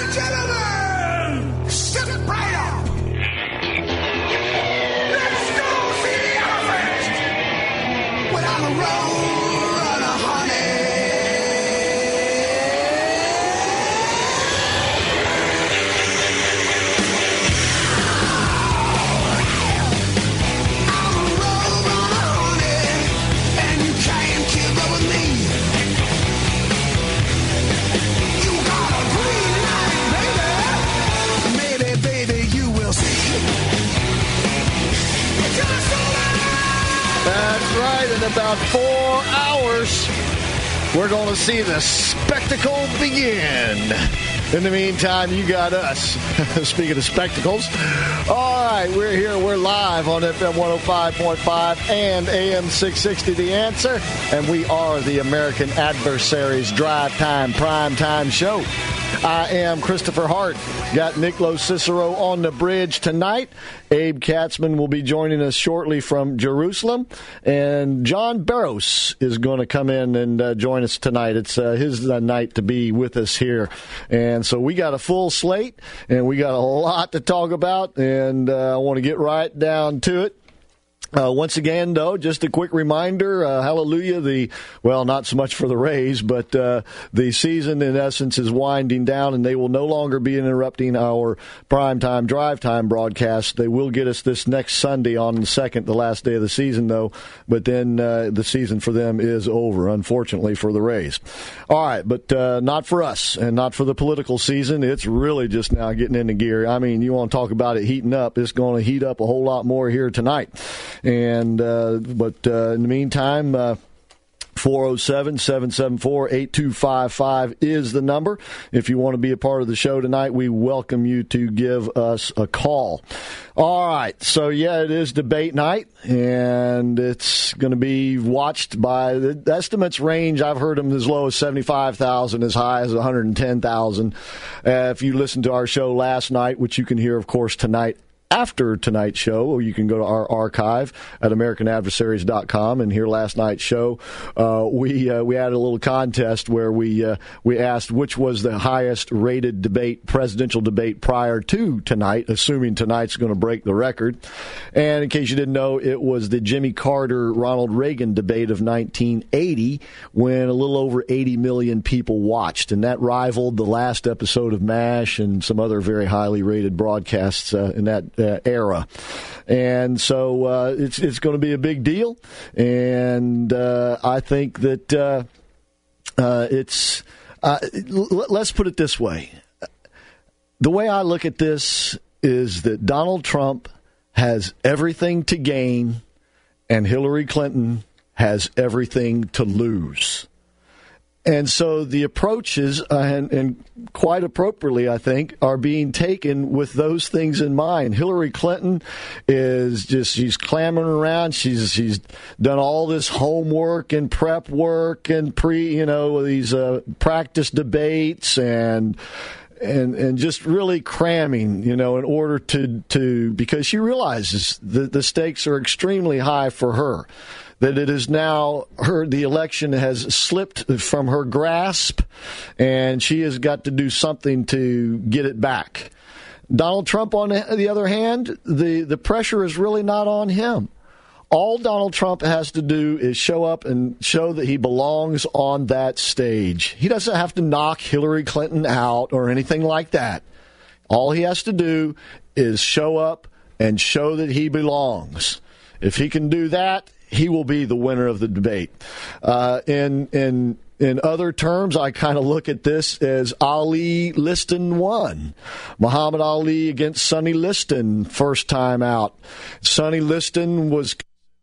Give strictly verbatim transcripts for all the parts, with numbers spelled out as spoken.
and gentlemen, step right up. Let's go see the elephant. When I'm a road runner, honey. I'm a road runner, honey, and you can't keep up with me. You got a green light, baby. Maybe, baby, you will see. Just hold on. That's right. In about four hours, we're going to see the spectacle begin. In the meantime, you got us. Speaking of spectacles, all right, we're here. We're live on F M one oh five point five and A M six sixty, The Answer, and we are the American Adversaries Drive Time Prime Time Show. I am Christopher Hart. Got Nick Cicero on the bridge tonight. Abe Katzman will be joining us shortly from Jerusalem. And John Barros is going to come in and uh, join us tonight. It's uh, his uh, night to be with us here. And so we got a full slate, and we got a lot to talk about. And uh, I want to get right down to it. Uh, once again, though, just a quick reminder, uh, hallelujah, the, well, not so much for the Rays, but uh, the season, in essence, is winding down, and they will no longer be interrupting our primetime drive time broadcast. They will get us this next Sunday on the second, the last day of the season, though, but then uh, the season for them is over, unfortunately, for the Rays. All right, but uh, not for us, and not for the political season. It's really just now getting into gear. I mean, you want to talk about it heating up, it's going to heat up a whole lot more here tonight. And uh, but uh, in the meantime, uh, four oh seven, seven seven four, eight two five five is the number. If you want to be a part of the show tonight, we welcome you to give us a call. All right, so yeah, it is debate night, and it's going to be watched by the estimates range. I've heard them as low as seventy-five thousand, as high as one hundred ten thousand. Uh, if you listened to our show last night, which you can hear, of course, tonight, after tonight's show, or you can go to our archive at American Adversaries dot com and hear last night's show. Uh, we uh, we had a little contest where we uh, we asked which was the highest rated debate, presidential debate prior to tonight, assuming tonight's going to break the record. And in case you didn't know, it was the Jimmy Carter Ronald Reagan debate of nineteen eighty, when a little over eighty million people watched, and that rivaled the last episode of MASH and some other very highly rated broadcasts uh, in that Uh, era. And so uh, it's it's going to be a big deal, and uh, I think that uh, uh, it's uh, l- let's put it this way. The way I look at this is that Donald Trump has everything to gain and Hillary Clinton has everything to lose. And so the approaches, uh, and, and quite appropriately, I think, are being taken with those things in mind. Hillary Clinton is just, she's clamoring around. She's she's done all this homework and prep work and pre, you know, these uh, practice debates and and and just really cramming, you know, in order to, to because she realizes that the stakes are extremely high for her. That it is now her, the election has slipped from her grasp, and she has got to do something to get it back. Donald Trump, on the other hand, the, the pressure is really not on him. All Donald Trump has to do is show up and show that he belongs on that stage. He doesn't have to knock Hillary Clinton out or anything like that. All he has to do is show up and show that he belongs. If he can do that, he will be the winner of the debate. Uh, in in in other terms, I kind of look at this as Ali Liston won. Muhammad Ali against Sonny Liston, first time out. Sonny Liston was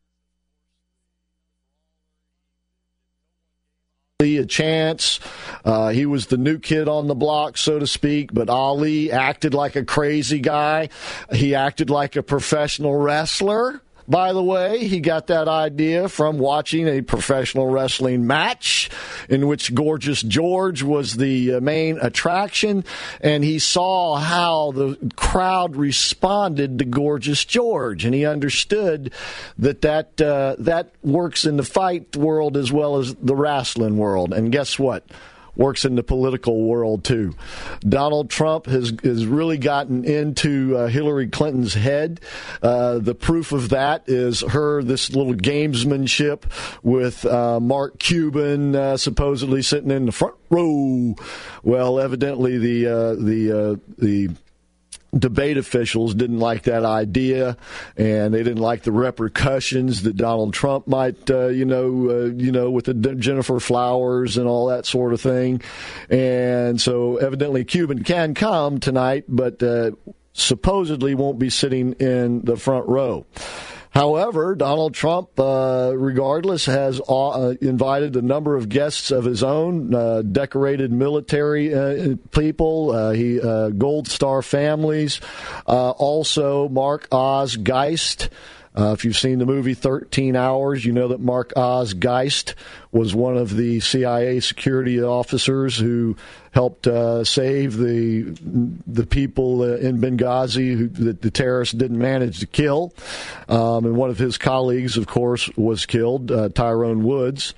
a chance. Uh, he was the new kid on the block, so to speak, but Ali acted like a crazy guy. He acted like a professional wrestler. By the way, he got that idea from watching a professional wrestling match in which Gorgeous George was the main attraction, and he saw how the crowd responded to Gorgeous George, and he understood that that, uh, that works in the fight world as well as the wrestling world. And guess what? works in the political world, too. Donald Trump has, has really gotten into uh, Hillary Clinton's head. Uh, the proof of that is her, this little gamesmanship with uh, Mark Cuban uh, supposedly sitting in the front row. Well, evidently the uh, the uh, the debate officials didn't like that idea, and they didn't like the repercussions that Donald Trump might, uh, you know, uh, you know, with the Jennifer Flowers and all that sort of thing. And so evidently Cuban can come tonight, but uh, supposedly won't be sitting in the front row. However, Donald Trump, uh, regardless, has uh, invited a number of guests of his own, uh, decorated military uh, people, uh, he uh, Gold Star families, uh, also Mark Oz Geist. Uh, if you've seen the movie thirteen hours, you know that Mark Oz Geist was one of the C I A security officers who helped uh, save the the people uh, in Benghazi who that the terrorists didn't manage to kill. Um, and one of his colleagues, of course, was killed, uh, Tyrone Woods.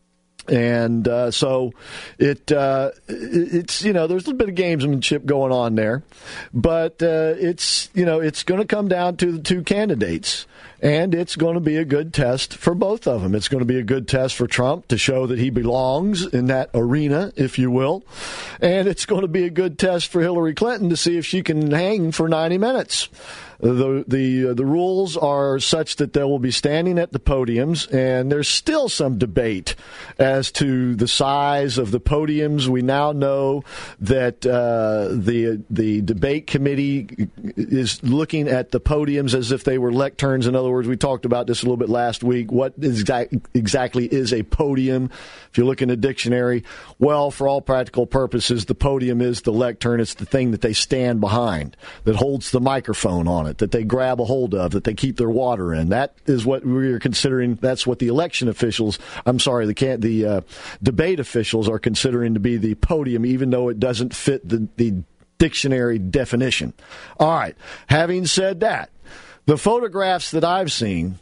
And uh, so it uh, it's, you know, there's a little bit of gamesmanship going on there. But uh, it's, you know, it's going to come down to the two candidates. And it's going to be a good test for both of them. It's going to be a good test for Trump to show that he belongs in that arena, if you will. And it's going to be a good test for Hillary Clinton to see if she can hang for ninety minutes. The the uh, the rules are such that they will be standing at the podiums, and there's still some debate as to the size of the podiums. We now know that uh, the the debate committee is looking at the podiums as if they were lecterns. In other words, we talked about this a little bit last week. What exact, exactly is a podium? If you look in the dictionary, well, for all practical purposes, the podium is the lectern. It's the thing that they stand behind, that holds the microphone on it, that they grab a hold of, that they keep their water in. That is what we're considering. That's what the election officials, I'm sorry, the can, the uh, debate officials are considering to be the podium, even though it doesn't fit the, the dictionary definition. All right. Having said that, the photographs that I've seen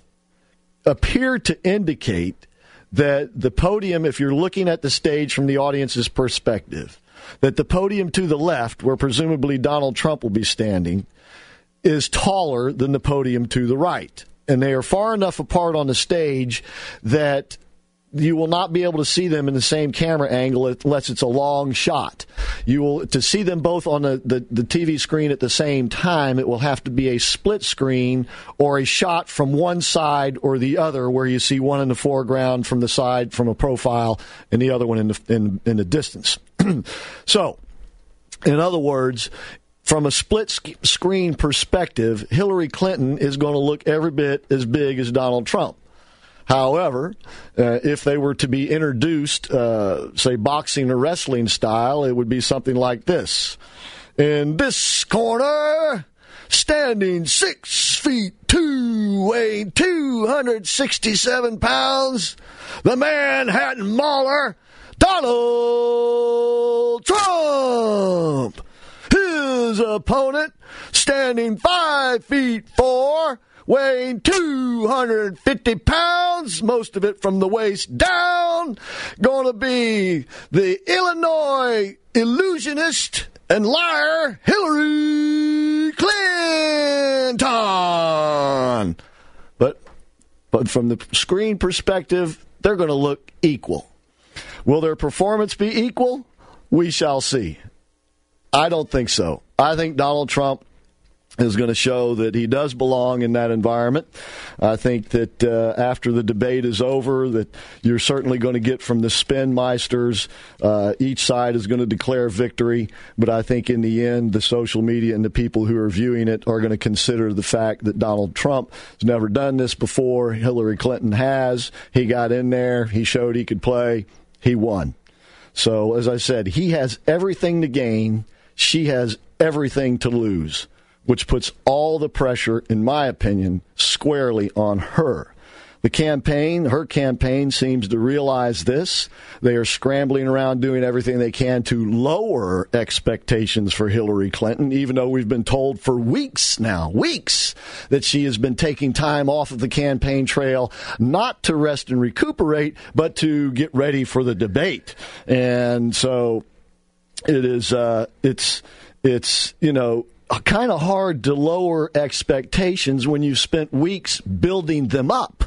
appear to indicate that the podium, if you're looking at the stage from the audience's perspective, that the podium to the left, where presumably Donald Trump will be standing, is taller than the podium to the right. And they are far enough apart on the stage that you will not be able to see them in the same camera angle unless it's a long shot. You will, to see them both on the, the, the T V screen at the same time, it will have to be a split screen or a shot from one side or the other, where you see one in the foreground from the side from a profile and the other one in the, in, in the distance. So, in other words, from a split sc- screen perspective, Hillary Clinton is going to look every bit as big as Donald Trump. However, uh, if they were to be introduced, uh, say, boxing or wrestling style, it would be something like this. In this corner, standing six feet two, weighing two hundred sixty-seven pounds, the Manhattan Mauler, Donald Trump. His opponent, standing five feet four, weighing two hundred fifty pounds, most of it from the waist down, going to be the Illinois illusionist and liar, Hillary Clinton. But, but from the screen perspective, they're going to look equal. Will their performance be equal? We shall see. I don't think so. I think Donald Trump is going to show that he does belong in that environment. I think that uh, after the debate is over, that you're certainly going to get from the spin meisters. Uh, each side is going to declare victory, but I think in the end, the social media and the people who are viewing it are going to consider the fact that Donald Trump has never done this before. Hillary Clinton has. He got in there. He showed he could play. He won. So, as I said, he has everything to gain. She has everything to lose, which puts all the pressure, in my opinion, squarely on her. The campaign, her campaign, seems to realize this. They are scrambling around doing everything they can to lower expectations for Hillary Clinton, even though we've been told for weeks now, weeks, that she has been taking time off of the campaign trail, not to rest and recuperate, but to get ready for the debate. And so it is, uh, it's, it's, you know, kind of hard to lower expectations when you've spent weeks building them up.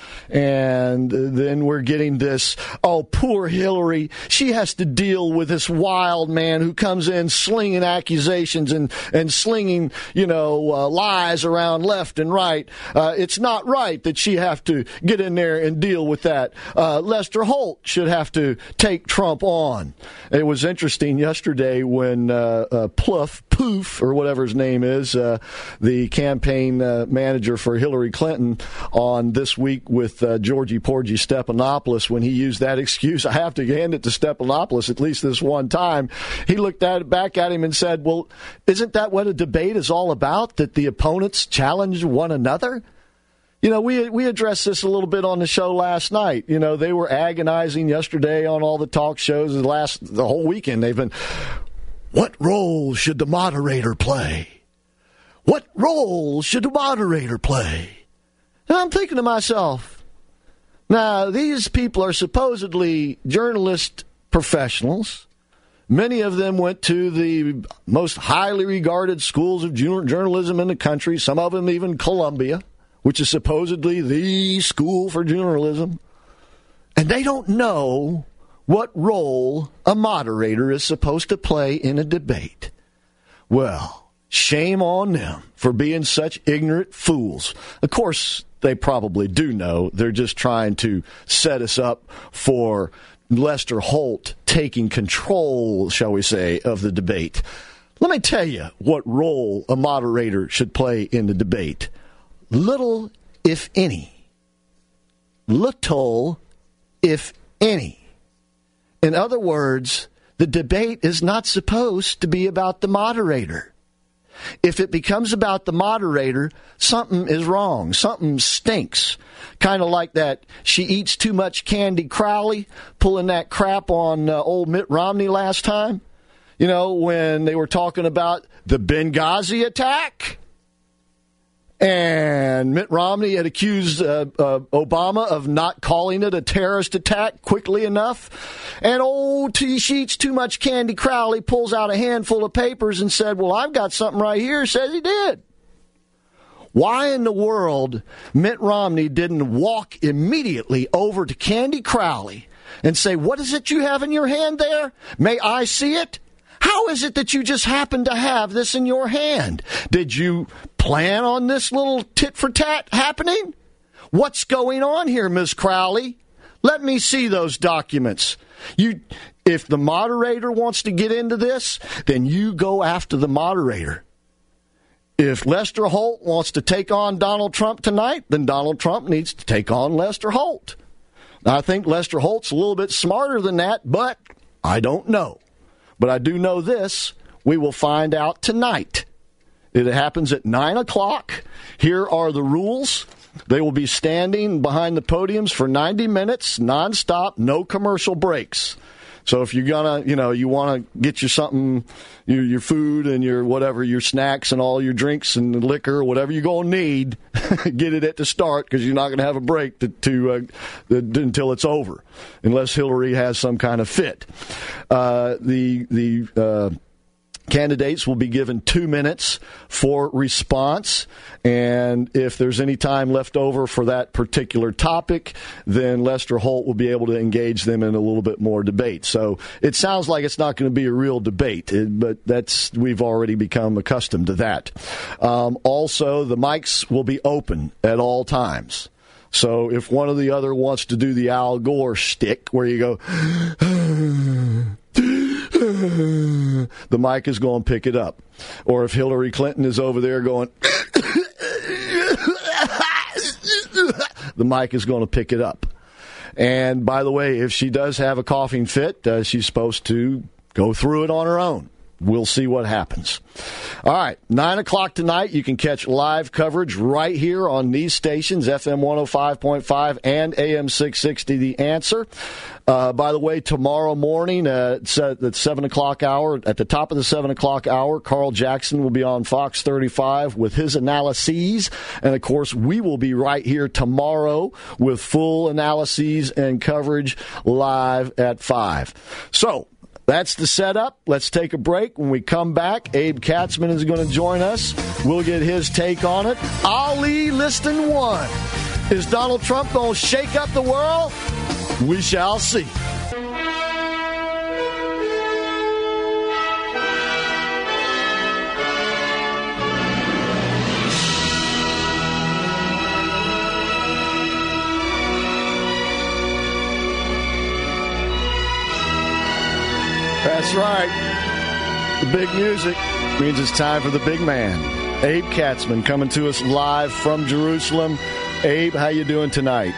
And then we're getting this, oh, poor Hillary. She has to deal with this wild man who comes in slinging accusations and, and slinging, you know, uh, lies around left and right. Uh, it's not right that she have to get in there and deal with that. Uh, Lester Holt should have to take Trump on. It was interesting yesterday when uh, uh, Pluff, Poof, or whatever his name is, uh, the campaign uh, manager for Hillary Clinton on This Week with Uh, Georgie Porgy Stephanopoulos, when he used that excuse, I have to hand it to Stephanopoulos at least this one time. He looked at it back at him and said, well, isn't that what a debate is all about, that the opponents challenge one another? You know, we we addressed this a little bit on the show last night. You know, they were agonizing yesterday on all the talk shows the last the whole weekend. They've been, what role should the moderator play? What role should the moderator play? And I'm thinking to myself, now, these people are supposedly journalist professionals. Many of them went to the most highly regarded schools of journalism in the country, some of them even Columbia, which is supposedly the school for journalism. And they don't know what role a moderator is supposed to play in a debate. Well, shame on them for being such ignorant fools. Of course, they probably do know. They're just trying to set us up for Lester Holt taking control, shall we say, of the debate. Let me tell you what role a moderator should play in the debate. Little, if any. Little, if any. In other words, the debate is not supposed to be about the moderator. If it becomes about the moderator, something is wrong. Something stinks. Kind of like that she eats too much Candy Crowley, pulling that crap on uh, old Mitt Romney last time. You know, when they were talking about the Benghazi attack. And Mitt Romney had accused uh, uh, Obama of not calling it a terrorist attack quickly enough. And old T. Sheets, too much Candy Crowley, pulls out a handful of papers and said, well, I've got something right here. Says he did. Why in the world Mitt Romney didn't walk immediately over to Candy Crowley and say, what is it you have in your hand there? May I see it? How is it that you just happen to have this in your hand? Did you plan on this little tit-for-tat happening? What's going on here, Miz Crowley? Let me see those documents. You, if the moderator wants to get into this, then you go after the moderator. If Lester Holt wants to take on Donald Trump tonight, then Donald Trump needs to take on Lester Holt. Now, I think Lester Holt's a little bit smarter than that, but I don't know. But I do know this, we will find out tonight. It happens at nine o'clock. Here are the rules. They will be standing behind the podiums for ninety minutes, nonstop, no commercial breaks. So if you're going to, you know, you want to get you something, your, your food and your whatever, your snacks and all your drinks and liquor, whatever you're going to need, get it at the start because you're not going to have a break to, to uh, until it's over, unless Hillary has some kind of fit. Uh, the the uh, candidates will be given two minutes for response, and if there's any time left over for that particular topic, then Lester Holt will be able to engage them in a little bit more debate. So it sounds like it's not going to be a real debate, but that's we've already become accustomed to that. Um, also, the mics will be open at all times. So if one or the other wants to do the Al Gore shtick, where you go, the mic is going to pick it up. Or if Hillary Clinton is over there going, the mic is going to pick it up. And by the way, if she does have a coughing fit, uh, she's supposed to go through it on her own. we'll see what happens. All right, nine o'clock tonight, you can catch live coverage right here on these stations, F M one oh five point five and A M six sixty, The Answer. Uh, by the way, tomorrow morning uh, at the seven o'clock hour, at the top of the seven o'clock hour, Carl Jackson will be on Fox thirty-five with his analyses. And, of course, we will be right here tomorrow with full analyses and coverage live at five. So, that's the setup. Let's take a break. When we come back, Abe Katzman is going to join us. We'll get his take on it. Ali Liston one. Is Donald Trump going to shake up the world? We shall see. That's right. The big music means it's time for the big man. Abe Katzman coming to us live from Jerusalem. Abe, how you doing tonight?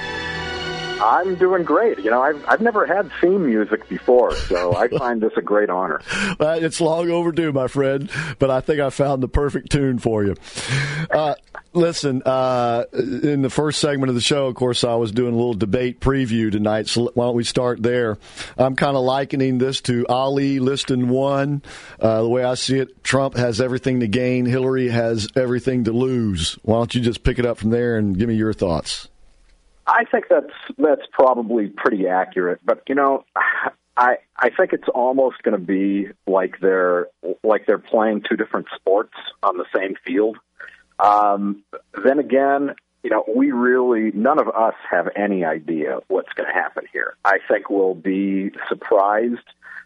I'm doing great. You know, I've I've never had theme music before, so I find this a great honor. Uh, it's long overdue, my friend, but I think I found the perfect tune for you. Uh, listen, uh, in the first segment of the show, of course, I was doing a little debate preview tonight, so why don't we start there? I'm kind of likening this to Ali Liston one. Uh, the way I see it, Trump has everything to gain. Hillary has everything to lose. Why don't you just pick it up from there and give me your thoughts? I think that's that's probably pretty accurate, but you know, I I think it's almost going to be like they're like they're playing two different sports on the same field. Um, then again, you know, we really none of us have any idea what's going to happen here. I think we'll be surprised.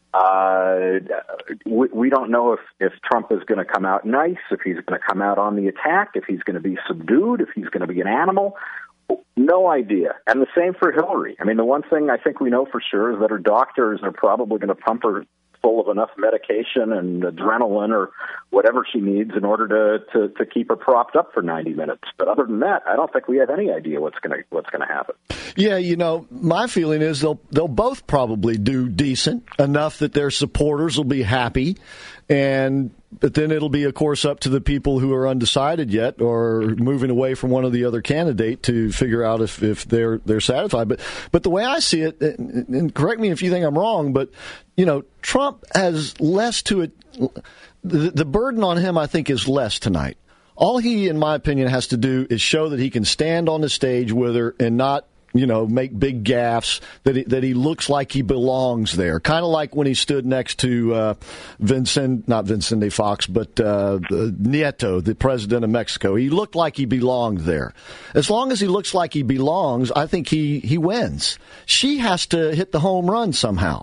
Uh, we, we don't know if, if Trump is going to come out nice, if he's going to come out on the attack, if he's going to be subdued, if he's going to be an animal. No idea. And the same for Hillary. I mean, the one thing I think we know for sure is that her doctors are probably going to pump her full of enough medication and adrenaline or whatever she needs in order to, to, to keep her propped up for ninety minutes. But other than that, I don't think we have any idea what's going to what's going to happen. Yeah, you know, my feeling is they'll they'll both probably do decent enough that their supporters will be happy, and but then it'll be, of course, up to the people who are undecided yet or moving away from one or the other candidate to figure out if, if they're they're satisfied. But but the way I see it, and correct me if you think I'm wrong, but you know, Trump has less to it. The, the burden on him, I think, is less tonight. All he, in my opinion, has to do is show that he can stand on the stage with her and not, you know, make big gaffes, that he, that he looks like he belongs there. Kind of like when he stood next to uh, Vincent, not Vicente Fox, but uh, Nieto, the president of Mexico. He looked like he belonged there. As long as he looks like he belongs, I think he, he wins. She has to hit the home run somehow.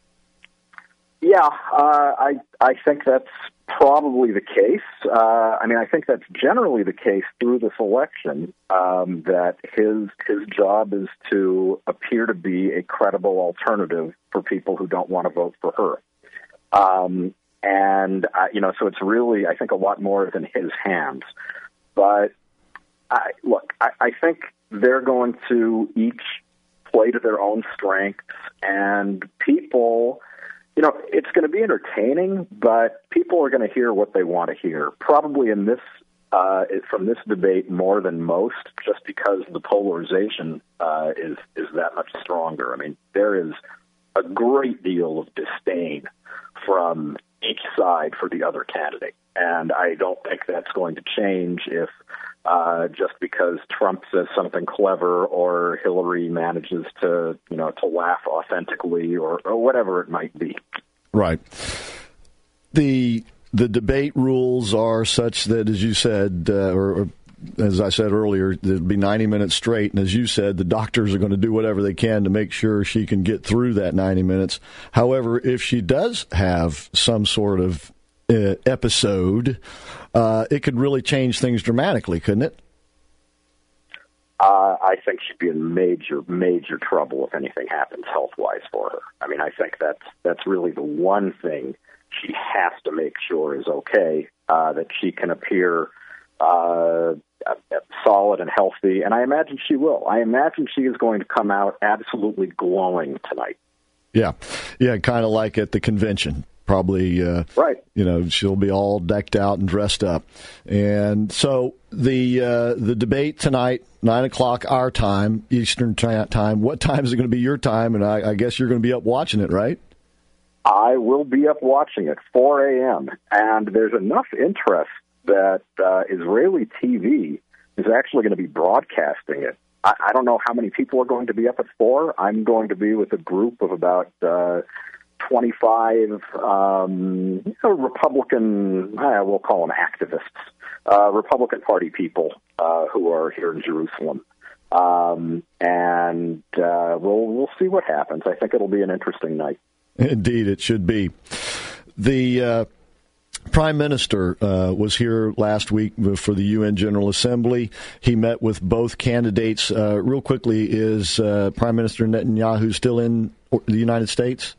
Yeah, uh, I I think that's probably the case. Uh, I mean, I think that's generally the case through this election, um, that his his job is to appear to be a credible alternative for people who don't want to vote for her. Um, and, uh, you know, so it's really, I think, a lot more than his hands. But, I, look, I, I think they're going to each play to their own strengths, and people... You know, it's going to be entertaining, but people are going to hear what they want to hear. Probably in this, uh, from this debate more than most, just because the polarization uh, is is that much stronger. I mean, there is a great deal of disdain from each side for the other candidate, and I don't think that's going to change if uh, just because Trump says something clever or Hillary manages to, you know, to laugh authentically or, or whatever it might be. Right. The the debate rules are such that, as you said, uh, or, or as I said earlier, it'll be ninety minutes straight. And as you said, the doctors are going to do whatever they can to make sure she can get through that ninety minutes. However, if she does have some sort of uh, episode, uh, it could really change things dramatically, couldn't it? Uh, I think she'd be in major, major trouble if anything happens health-wise for her. I mean, I think that's that's really the one thing she has to make sure is okay, uh, that she can appear uh, solid and healthy, and I imagine she will. I imagine she is going to come out absolutely glowing tonight. Yeah, yeah, kind of like at the convention. Probably, uh, right. You know, she'll be all decked out and dressed up. And so the uh, the debate tonight, nine o'clock our time, Eastern time. What time is it going to be your time? And I, I guess you're going to be up watching it, right? I will be up watching it, four a.m. And there's enough interest that uh, Israeli T V is actually going to be broadcasting it. I, I don't know how many people are going to be up at four. I'm going to be with a group of about uh, twenty-five um, you know, Republican, uh, we'll call them activists, uh, Republican Party people uh, who are here in Jerusalem. Um, and uh, we'll we'll see what happens. I think it'll be an interesting night. Indeed, it should be. The uh, Prime Minister uh, was here last week for the U N General Assembly. He met with both candidates. Uh, real quickly, is uh, Prime Minister Netanyahu still in the United States?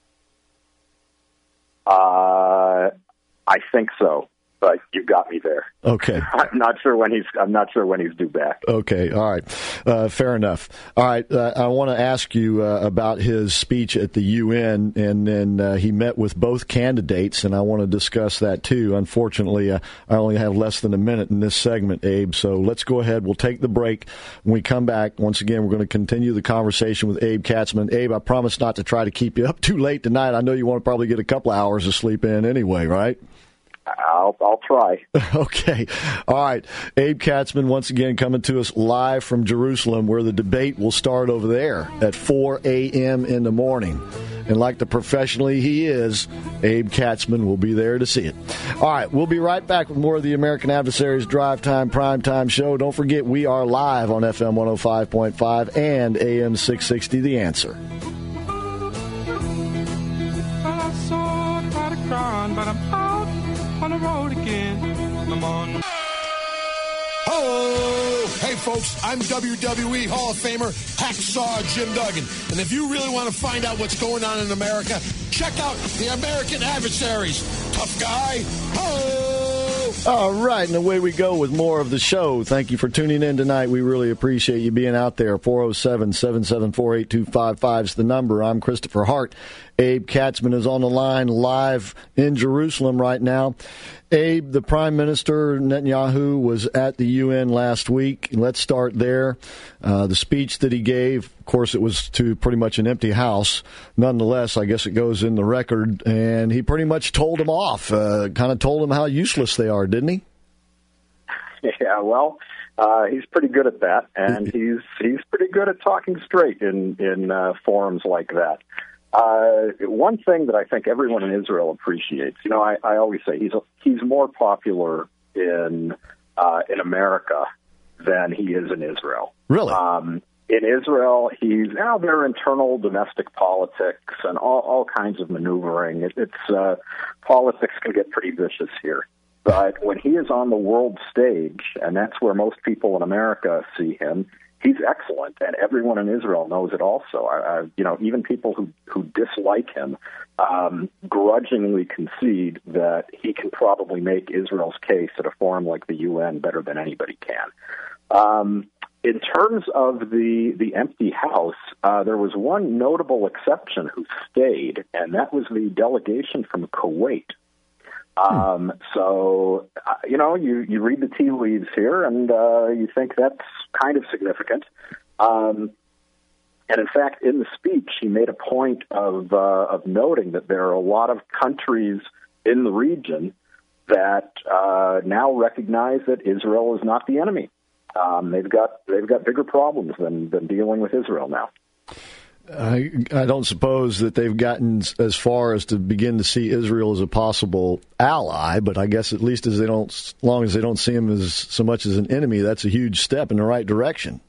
Uh, I think so, but you got me there. Okay. I'm not sure when he's. I'm not sure when he's due back. Okay. All right. Uh, fair enough. All right. Uh, I want to ask you uh, about his speech at the U N, and then uh, he met with both candidates, and I want to discuss that too. Unfortunately, uh, I only have less than a minute in this segment, Abe. So let's go ahead. We'll take the break. When we come back, once again, we're going to continue the conversation with Abe Katzman. Abe, I promise not to try to keep you up too late tonight. I know you want to probably get a couple of hours of sleep in anyway, right? I'll I'll try. Okay. All right. Abe Katzman once again coming to us live from Jerusalem, where the debate will start over there at four a.m. in the morning. And like the professionally he is, Abe Katzman will be there to see it. All right. We'll be right back with more of the American Adversaries Drive Time Primetime Show. Don't forget, we are live on F M one oh five point five and A M six sixty, The Answer. I saw try to cry, but I'm out on the road again. I'm on. Oh, hey folks, I'm W W E Hall of Famer Hacksaw Jim Duggan. And if you really want to find out what's going on in America, check out the American Adversaries. Tough guy. Oh! All right, and away we go with more of the show. Thank you for tuning in tonight. We really appreciate you being out there. four oh seven, seven seven four, eight two five five is the number. I'm Christopher Hart. Abe Katzman is on the line live in Jerusalem right now. Abe, the Prime Minister Netanyahu was at the U N last week. Let's start there. Uh, the speech that he gave, of course, it was to pretty much an empty house. Nonetheless, I guess it goes in the record. And he pretty much told them off, uh, kind of told them how useless they are, didn't he? Yeah, well, uh, he's pretty good at that, and he's he's pretty good at talking straight in in uh, forums like that. Uh, one thing that I think everyone in Israel appreciates, you know, I, I always say he's a, he's more popular in uh, in America than he is in Israel. Really? Um, in Israel, he's now there are internal domestic politics and all, all kinds of maneuvering. It, it's uh, politics can get pretty vicious here. But when he is on the world stage, and that's where most people in America see him, he's excellent, and everyone in Israel knows it also. I, I, you know, even people who, who dislike him um, grudgingly concede that he can probably make Israel's case at a forum like the U N better than anybody can. Um, in terms of the the empty house, uh, there was one notable exception who stayed, and that was the delegation from Kuwait. Um, so, uh, you know, you, you read the tea leaves here, and uh, you think that's kind of significant. Um, and, in fact, in the speech, he made a point of, uh, of noting that there are a lot of countries in the region that uh, now recognize that Israel is not the enemy. Um, they've got they've got bigger problems than, than dealing with Israel now. I, I don't suppose that they've gotten as far as to begin to see Israel as a possible ally, but I guess at least as they don't, as long as they don't see him as so much as an enemy, that's a huge step in the right direction.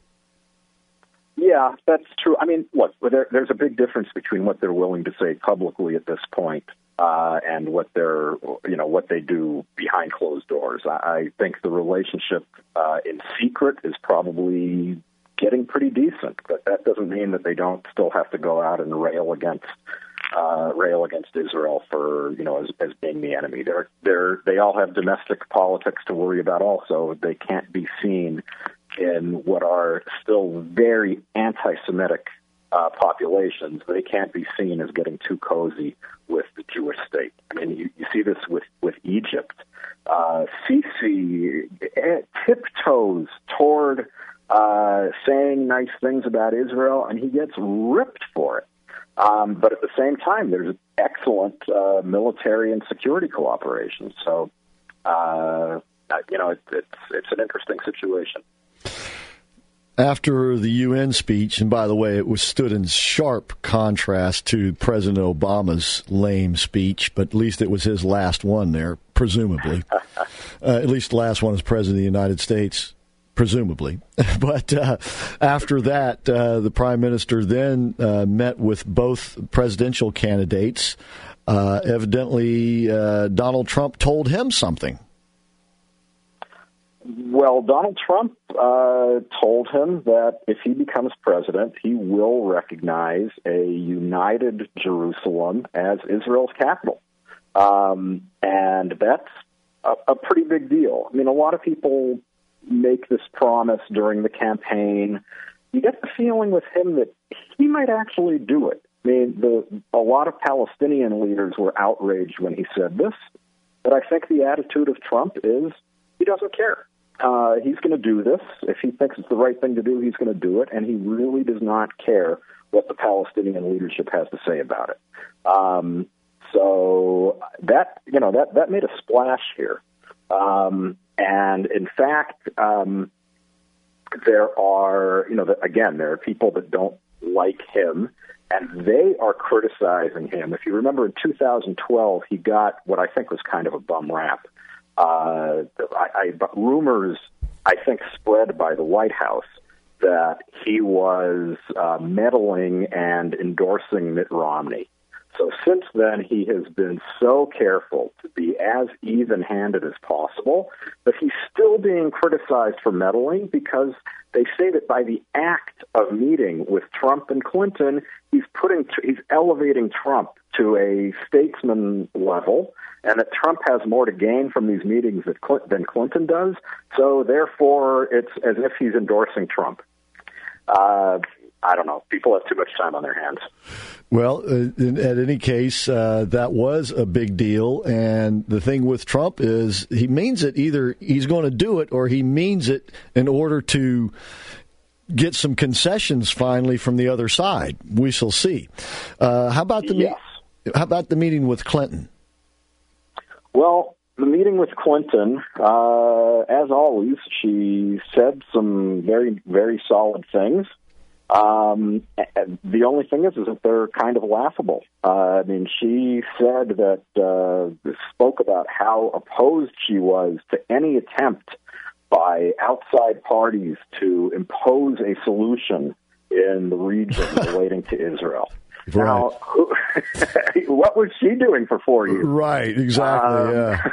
Yeah, that's true. I mean, look, there, there's a big difference between what they're willing to say publicly at this point uh, and what they're, you know, what they do behind closed doors. I, I think the relationship uh, in secret is probably getting pretty decent, but that doesn't mean that they don't still have to go out and rail against uh, rail against Israel for, you know, as, as being the enemy. They're they're they all have domestic politics to worry about. Also, they can't be seen in what are still very anti-Semitic uh, populations. They can't be seen as getting too cozy with the Jewish state. and you, you see this with, with Egypt. Uh, Sisi tiptoes toward uh, saying nice things about Israel, and he gets ripped for it. Um, but at the same time, there's excellent uh, military and security cooperation. So, uh, you know, it, it's it's an interesting situation. After the U N speech, and by the way, it was stood in sharp contrast to President Obama's lame speech, but at least it was his last one there, presumably. uh, at least the last one as President of the United States, presumably. But uh, after that, uh, the Prime Minister then uh, met with both presidential candidates. Uh, evidently, uh, Donald Trump told him something. Well, Donald Trump uh, told him that if he becomes president, he will recognize a united Jerusalem as Israel's capital. Um, and that's a, a pretty big deal. I mean, a lot of people make this promise during the campaign. You get the feeling with him that he might actually do it. I mean, the, a lot of Palestinian leaders were outraged when he said this, but I think the attitude of Trump is he doesn't care. Uh, he's going to do this. If he thinks it's the right thing to do, he's going to do it, and he really does not care what the Palestinian leadership has to say about it. Um, so that, you know, that, that made a splash here. Um, and in fact, um, there are, you know, the, again, there are people that don't like him, and they are criticizing him. If you remember, in two thousand twelve, he got what I think was kind of a bum rap. Uh, I, I, rumors, I think, spread by the White House that he was uh, meddling and endorsing Mitt Romney. So since then, he has been so careful to be as even-handed as possible, but he's still being criticized for meddling because they say that by the act of meeting with Trump and Clinton, he's putting, he's elevating Trump to a statesman level, and that Trump has more to gain from these meetings than Clinton does. So therefore, it's as if he's endorsing Trump. Uh, I don't know. People have too much time on their hands. Well, uh, in, at any case, uh, that was a big deal. And the thing with Trump is he means it. Either he's going to do it or he means it in order to get some concessions finally from the other side. We shall see. Uh, how about the yes. me- how about the meeting with Clinton? Well, the meeting with Clinton, uh, as always, she said some very, very solid things. Um, the only thing is, is that they're kind of laughable. Uh, I mean, she said that, uh, spoke about how opposed she was to any attempt by outside parties to impose a solution in the region relating to Israel. Right. Now, who, what was she doing for four years? Right, exactly, um, yeah.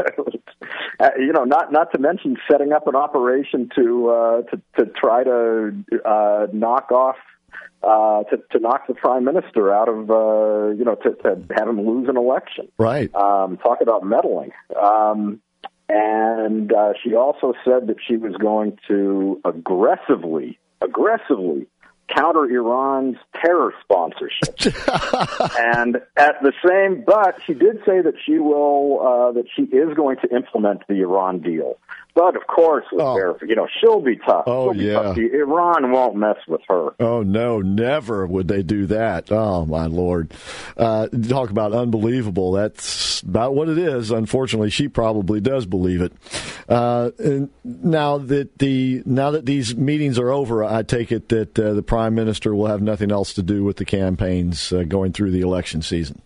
Uh, you know, not not to mention setting up an operation to uh, to, to try to uh, knock off uh, to, to knock the prime minister out of uh, you know to, to have him lose an election. Right. Um, talk about meddling. Um, and uh, she also said that she was going to aggressively, aggressively counter Iran's terror sponsorship. And at the same, but she did say that she will, uh, that she is going to implement the Iran deal. But of course, with oh. her, you know, she'll be tough. Oh, she'll be yeah. tough. The, Iran won't mess with her. Oh, no, never would they do that. Oh, my Lord. Uh, talk about unbelievable. That's about what it is. Unfortunately, she probably does believe it. Uh, and now that the now that these meetings are over, I take it that uh, the Prime Minister will have nothing else to do with the campaigns uh, going through the election season.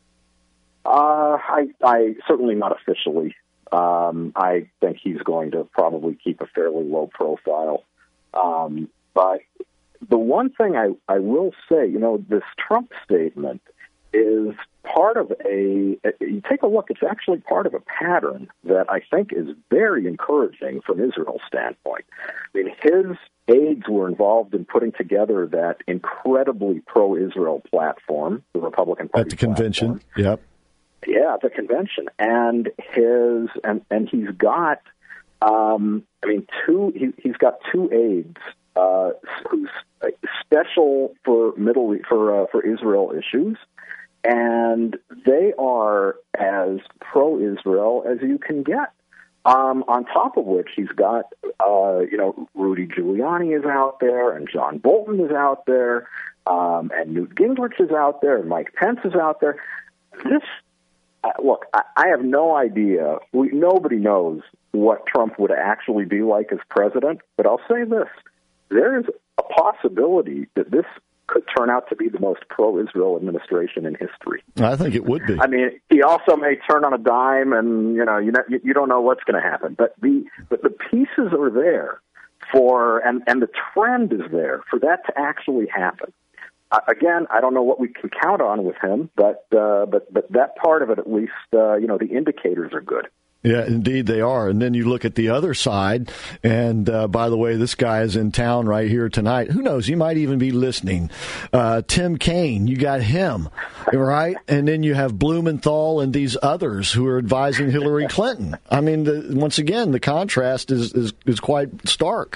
Uh, I, I certainly not officially. Um, I think he's going to probably keep a fairly low profile. Um, but the one thing I, I will say, you know, this Trump statement is part of a, you take a look, it's actually part of a pattern that I think is very encouraging from Israel's standpoint. I mean, his aides were involved in putting together that incredibly pro-Israel platform, the Republican Party at the convention. Platform. Yep. Yeah, the convention, and his and and he's got, um, I mean, two. He, he's got two aides uh, who's special for Middle for uh, for Israel issues, and they are as pro-Israel as you can get. Um, on top of which, he's got, uh, you know, Rudy Giuliani is out there, and John Bolton is out there, um, and Newt Gingrich is out there, and Mike Pence is out there. This, uh, look, I, I have no idea. We, nobody knows what Trump would actually be like as president, but I'll say this. There is a possibility that this could turn out to be the most pro-Israel administration in history. I think it would be. I mean, he also may turn on a dime, and you know, you know, you don't know what's going to happen. But the but the pieces are there for, and and the trend is there for that to actually happen. Uh, again, I don't know what we can count on with him, but uh, but but that part of it, at least, uh, you know, the indicators are good. Yeah, indeed they are. And then you look at the other side, and uh, by the way, this guy is in town right here tonight. Who knows? He might even be listening. Uh, Tim Kaine, you got him, right? And then you have Blumenthal and these others who are advising Hillary Clinton. I mean, the, once again, the contrast is, is, is quite stark.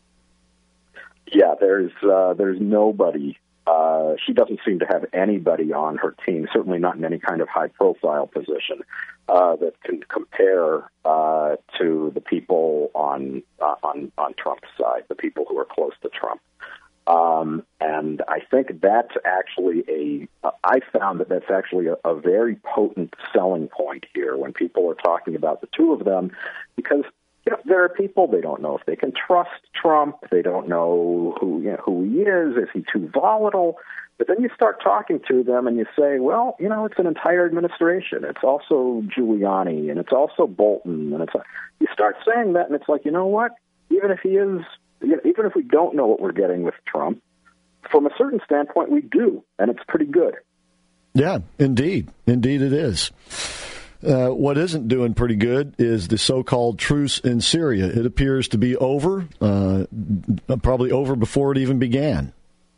Yeah, there's uh, there's nobody. Uh, she doesn't seem to have anybody on her team, certainly not in any kind of high-profile position, uh, that can compare uh, to the people on, uh, on on Trump's side, the people who are close to Trump. Um, and I think that's actually a, uh, I found that that's actually a, a very potent selling point here when people are talking about the two of them, because you know, there are people, they don't know if they can trust Trump. They don't know who you know, who he is. Is he too volatile? But then you start talking to them and you say, well, you know, it's an entire administration. It's also Giuliani and it's also Bolton. And it's you start saying that and it's like, you know what? Even if he is, even if we don't know what we're getting with Trump, from a certain standpoint, we do. And it's pretty good. Yeah, indeed. Indeed it is. Uh, what isn't doing pretty good is the so-called truce in Syria. It appears to be over, uh, probably over before it even began.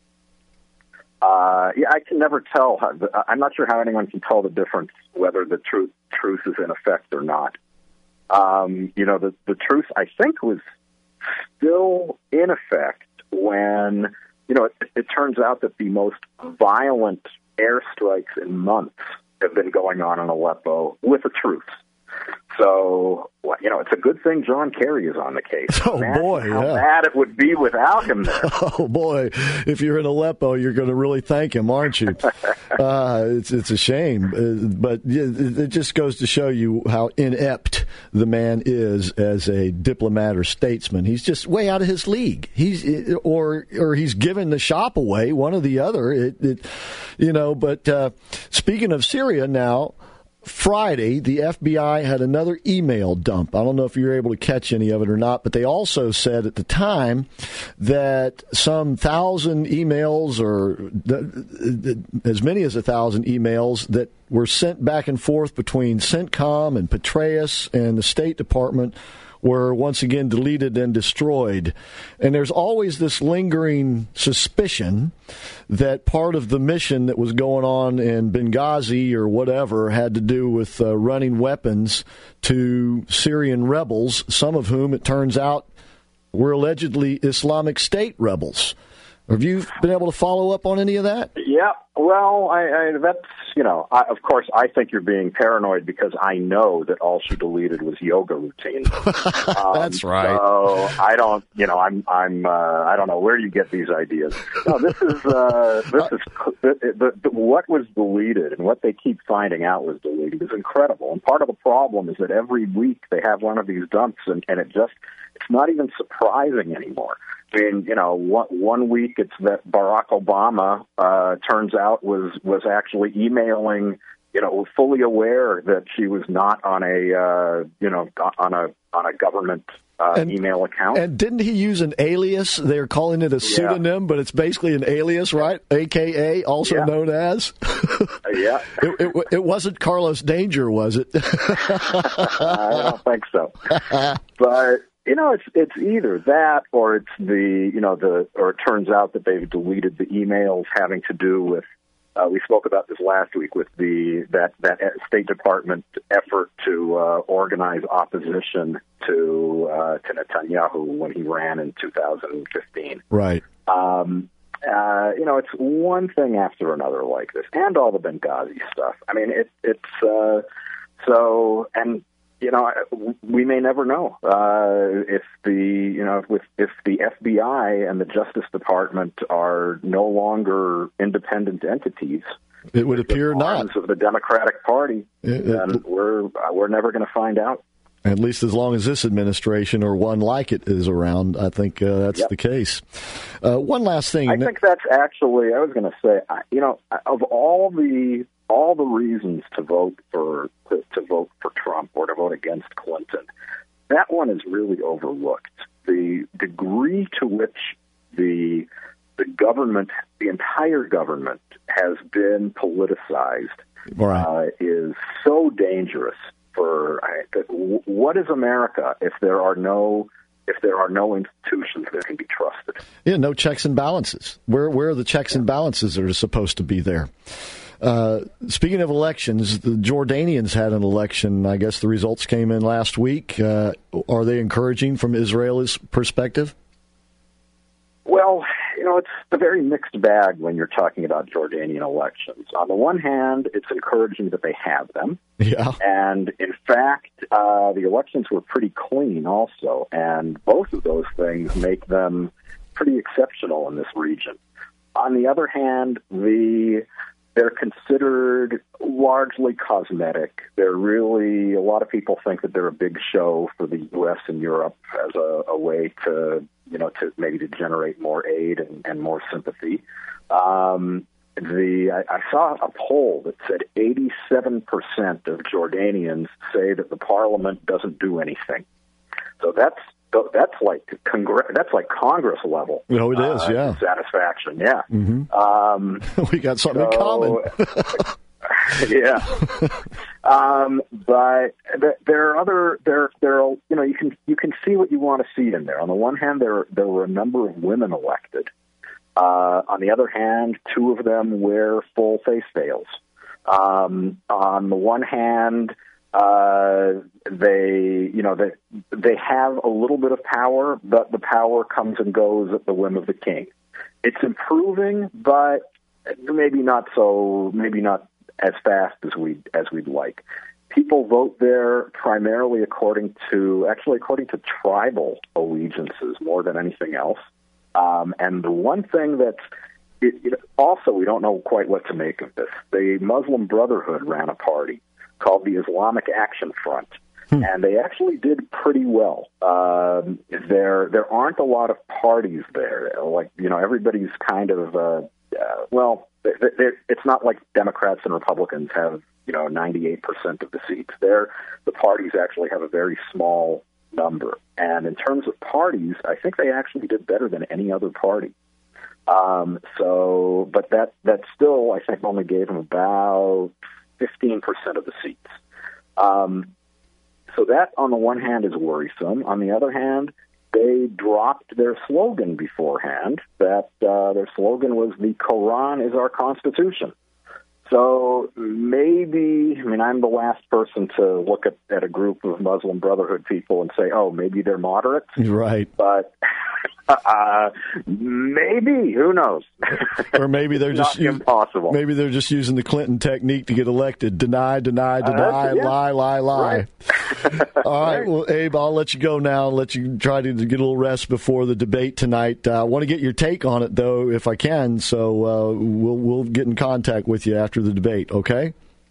Uh, yeah, I can never tell. How, I'm not sure how anyone can tell the difference whether the truce, truce is in effect or not. Um, you know, the, the truce, I think, was still in effect when, you know, it, it turns out that the most violent airstrikes in months have been going on in Aleppo with a truce. So, you know, it's a good thing John Kerry is on the case. Oh, Imagine boy, how yeah. bad it would be without him there. Oh, boy. If you're in Aleppo, you're going to really thank him, aren't you? uh, it's it's a shame. Uh, but it just goes to show you how inept the man is as a diplomat or statesman. He's just way out of his league. He's or or he's giving the shop away, one or the other. It, it, you know, but uh, speaking of Syria now, Friday, the F B I had another email dump. I don't know if you were able to catch any of it or not, but they also said at the time that some thousand emails or as many as a thousand emails that were sent back and forth between CENTCOM and Petraeus and the State Department were once again deleted and destroyed. And there's always this lingering suspicion that part of the mission that was going on in Benghazi or whatever had to do with uh, running weapons to Syrian rebels, some of whom, it turns out, were allegedly Islamic State rebels. Have you been able to follow up on any of that? Yeah, well, I, I, that's, you know, I, of course, I think you're being paranoid because I know that all she deleted was yoga routines. Um, that's right. So I don't, you know, I'm, I'm, uh, I don't know, where do you get these ideas? No, this is, uh, this is, the, the, the, what was deleted and what they keep finding out was deleted is incredible. And part of the problem is that every week they have one of these dumps and, and it just, it's not even surprising anymore. I mean, you know, one, one week it's that Barack Obama uh, turns out was was actually emailing, you know, fully aware that she was not on a, uh, you know, on a on a government uh, and, email account. And didn't he use an alias? They're calling it a pseudonym, yeah. But it's basically an alias, right? A K A, also yeah. known as. yeah. It, it, it wasn't Carlos Danger, was it? I don't think so. But. You know, it's it's either that or it's the, you know, the, or it turns out that they've deleted the emails having to do with, uh, we spoke about this last week with the, that, that State Department effort to uh, organize opposition to, uh, to Netanyahu when he ran in two thousand fifteen. Right. Um, uh, you know, it's one thing after another like this, and all the Benghazi stuff. I mean, it, it's uh, so, and you know, we may never know uh, if the you know if, if the F B I and the Justice Department are no longer independent entities. It would appear not. Of the Democratic Party, it, then it, we're we're never going to find out. At least as long as this administration or one like it is around, I think uh, that's yep. the case. Uh, one last thing. I think that's actually. I was going to say, you know, of all the all the reasons to vote for to, to vote for Trump or to vote against Clinton, that one is really overlooked. The degree to which the the government, the entire government, has been politicized right. uh, is so dangerous. For uh, what is America if there are no if there are no institutions that can be trusted? Yeah, no checks and balances. Where where are the checks and balances that are supposed to be there? Uh, speaking of elections, the Jordanians had an election. I guess the results came in last week. Uh, are they encouraging from Israel's perspective? Well, you know, it's a very mixed bag when you're talking about Jordanian elections. On the one hand, it's encouraging that they have them. Yeah. And, in fact, uh, the elections were pretty clean also, and both of those things make them pretty exceptional in this region. On the other hand, the they're considered largely cosmetic. They're really, a lot of people think that they're a big show for the U S and Europe as a, a way to, you know, to maybe to generate more aid and, and more sympathy. Um, the I, I saw a poll that said eighty-seven percent of Jordanians say that the parliament doesn't do anything. So that's that's like Congre- that's like Congress level. Oh, it is, uh, yeah. Satisfaction, yeah. Mm-hmm. Um, we got something so, in common. yeah. Um, but th- there are other there there are, you know you can you can see what you want to see in there. On the one hand, there there were a number of women elected. Uh, on the other hand, two of them wear full face veils. Um, on the one hand, uh, they, you know, they, they have a little bit of power, but the power comes and goes at the whim of the king. It's improving, but maybe not so, maybe not as fast as we as we'd like. People vote there primarily according to, actually according to tribal allegiances more than anything else. Um, and the one thing that's, it, it, also we don't know quite what to make of this. The Muslim Brotherhood ran a party called the Islamic Action Front, hmm. and they actually did pretty well. Um, there, there aren't a lot of parties there. Like, you know, everybody's kind of, uh, uh, well, they're, they're, it's not like Democrats and Republicans have, you know, ninety-eight percent of the seats. There, the parties actually have a very small number. And in terms of parties, I think they actually did better than any other party. Um, so, but that, that still, I think, only gave them about fifteen percent of the seats. Um, so that, on the one hand, is worrisome. On the other hand, they dropped their slogan beforehand, that uh, their slogan was, "The Quran is our Constitution." So maybe, I mean, I'm the last person to look at, at a group of Muslim Brotherhood people and say, oh, maybe they're moderates. Right. But uh, maybe, who knows? Or maybe they're just Not impossible. Maybe they're just using the Clinton technique to get elected. Deny, deny, deny, uh, yeah. lie, lie, lie. Right. All right, well, Abe, I'll let you go now. I'll let you try to get a little rest before the debate tonight. I uh, want to get your take on it, though, if I can. So uh, we'll we'll get in contact with you after the debate. Okay.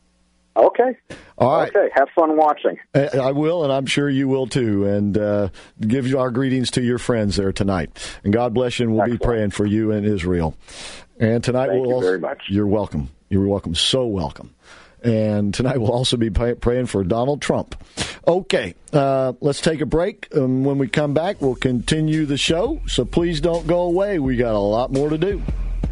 Okay. All right. Okay. Have fun watching. I, I will, and I'm sure you will too. And uh, give our greetings to your friends there tonight. And God bless you. And we'll Excellent. be praying for you and Israel. And tonight Thank we'll you also, very much. You're welcome. You're welcome. So welcome. And tonight we'll also be pray- praying for Donald Trump. Okay, uh, let's take a break. Um, when we come back, we'll continue the show. So please don't go away. We got a lot more to do.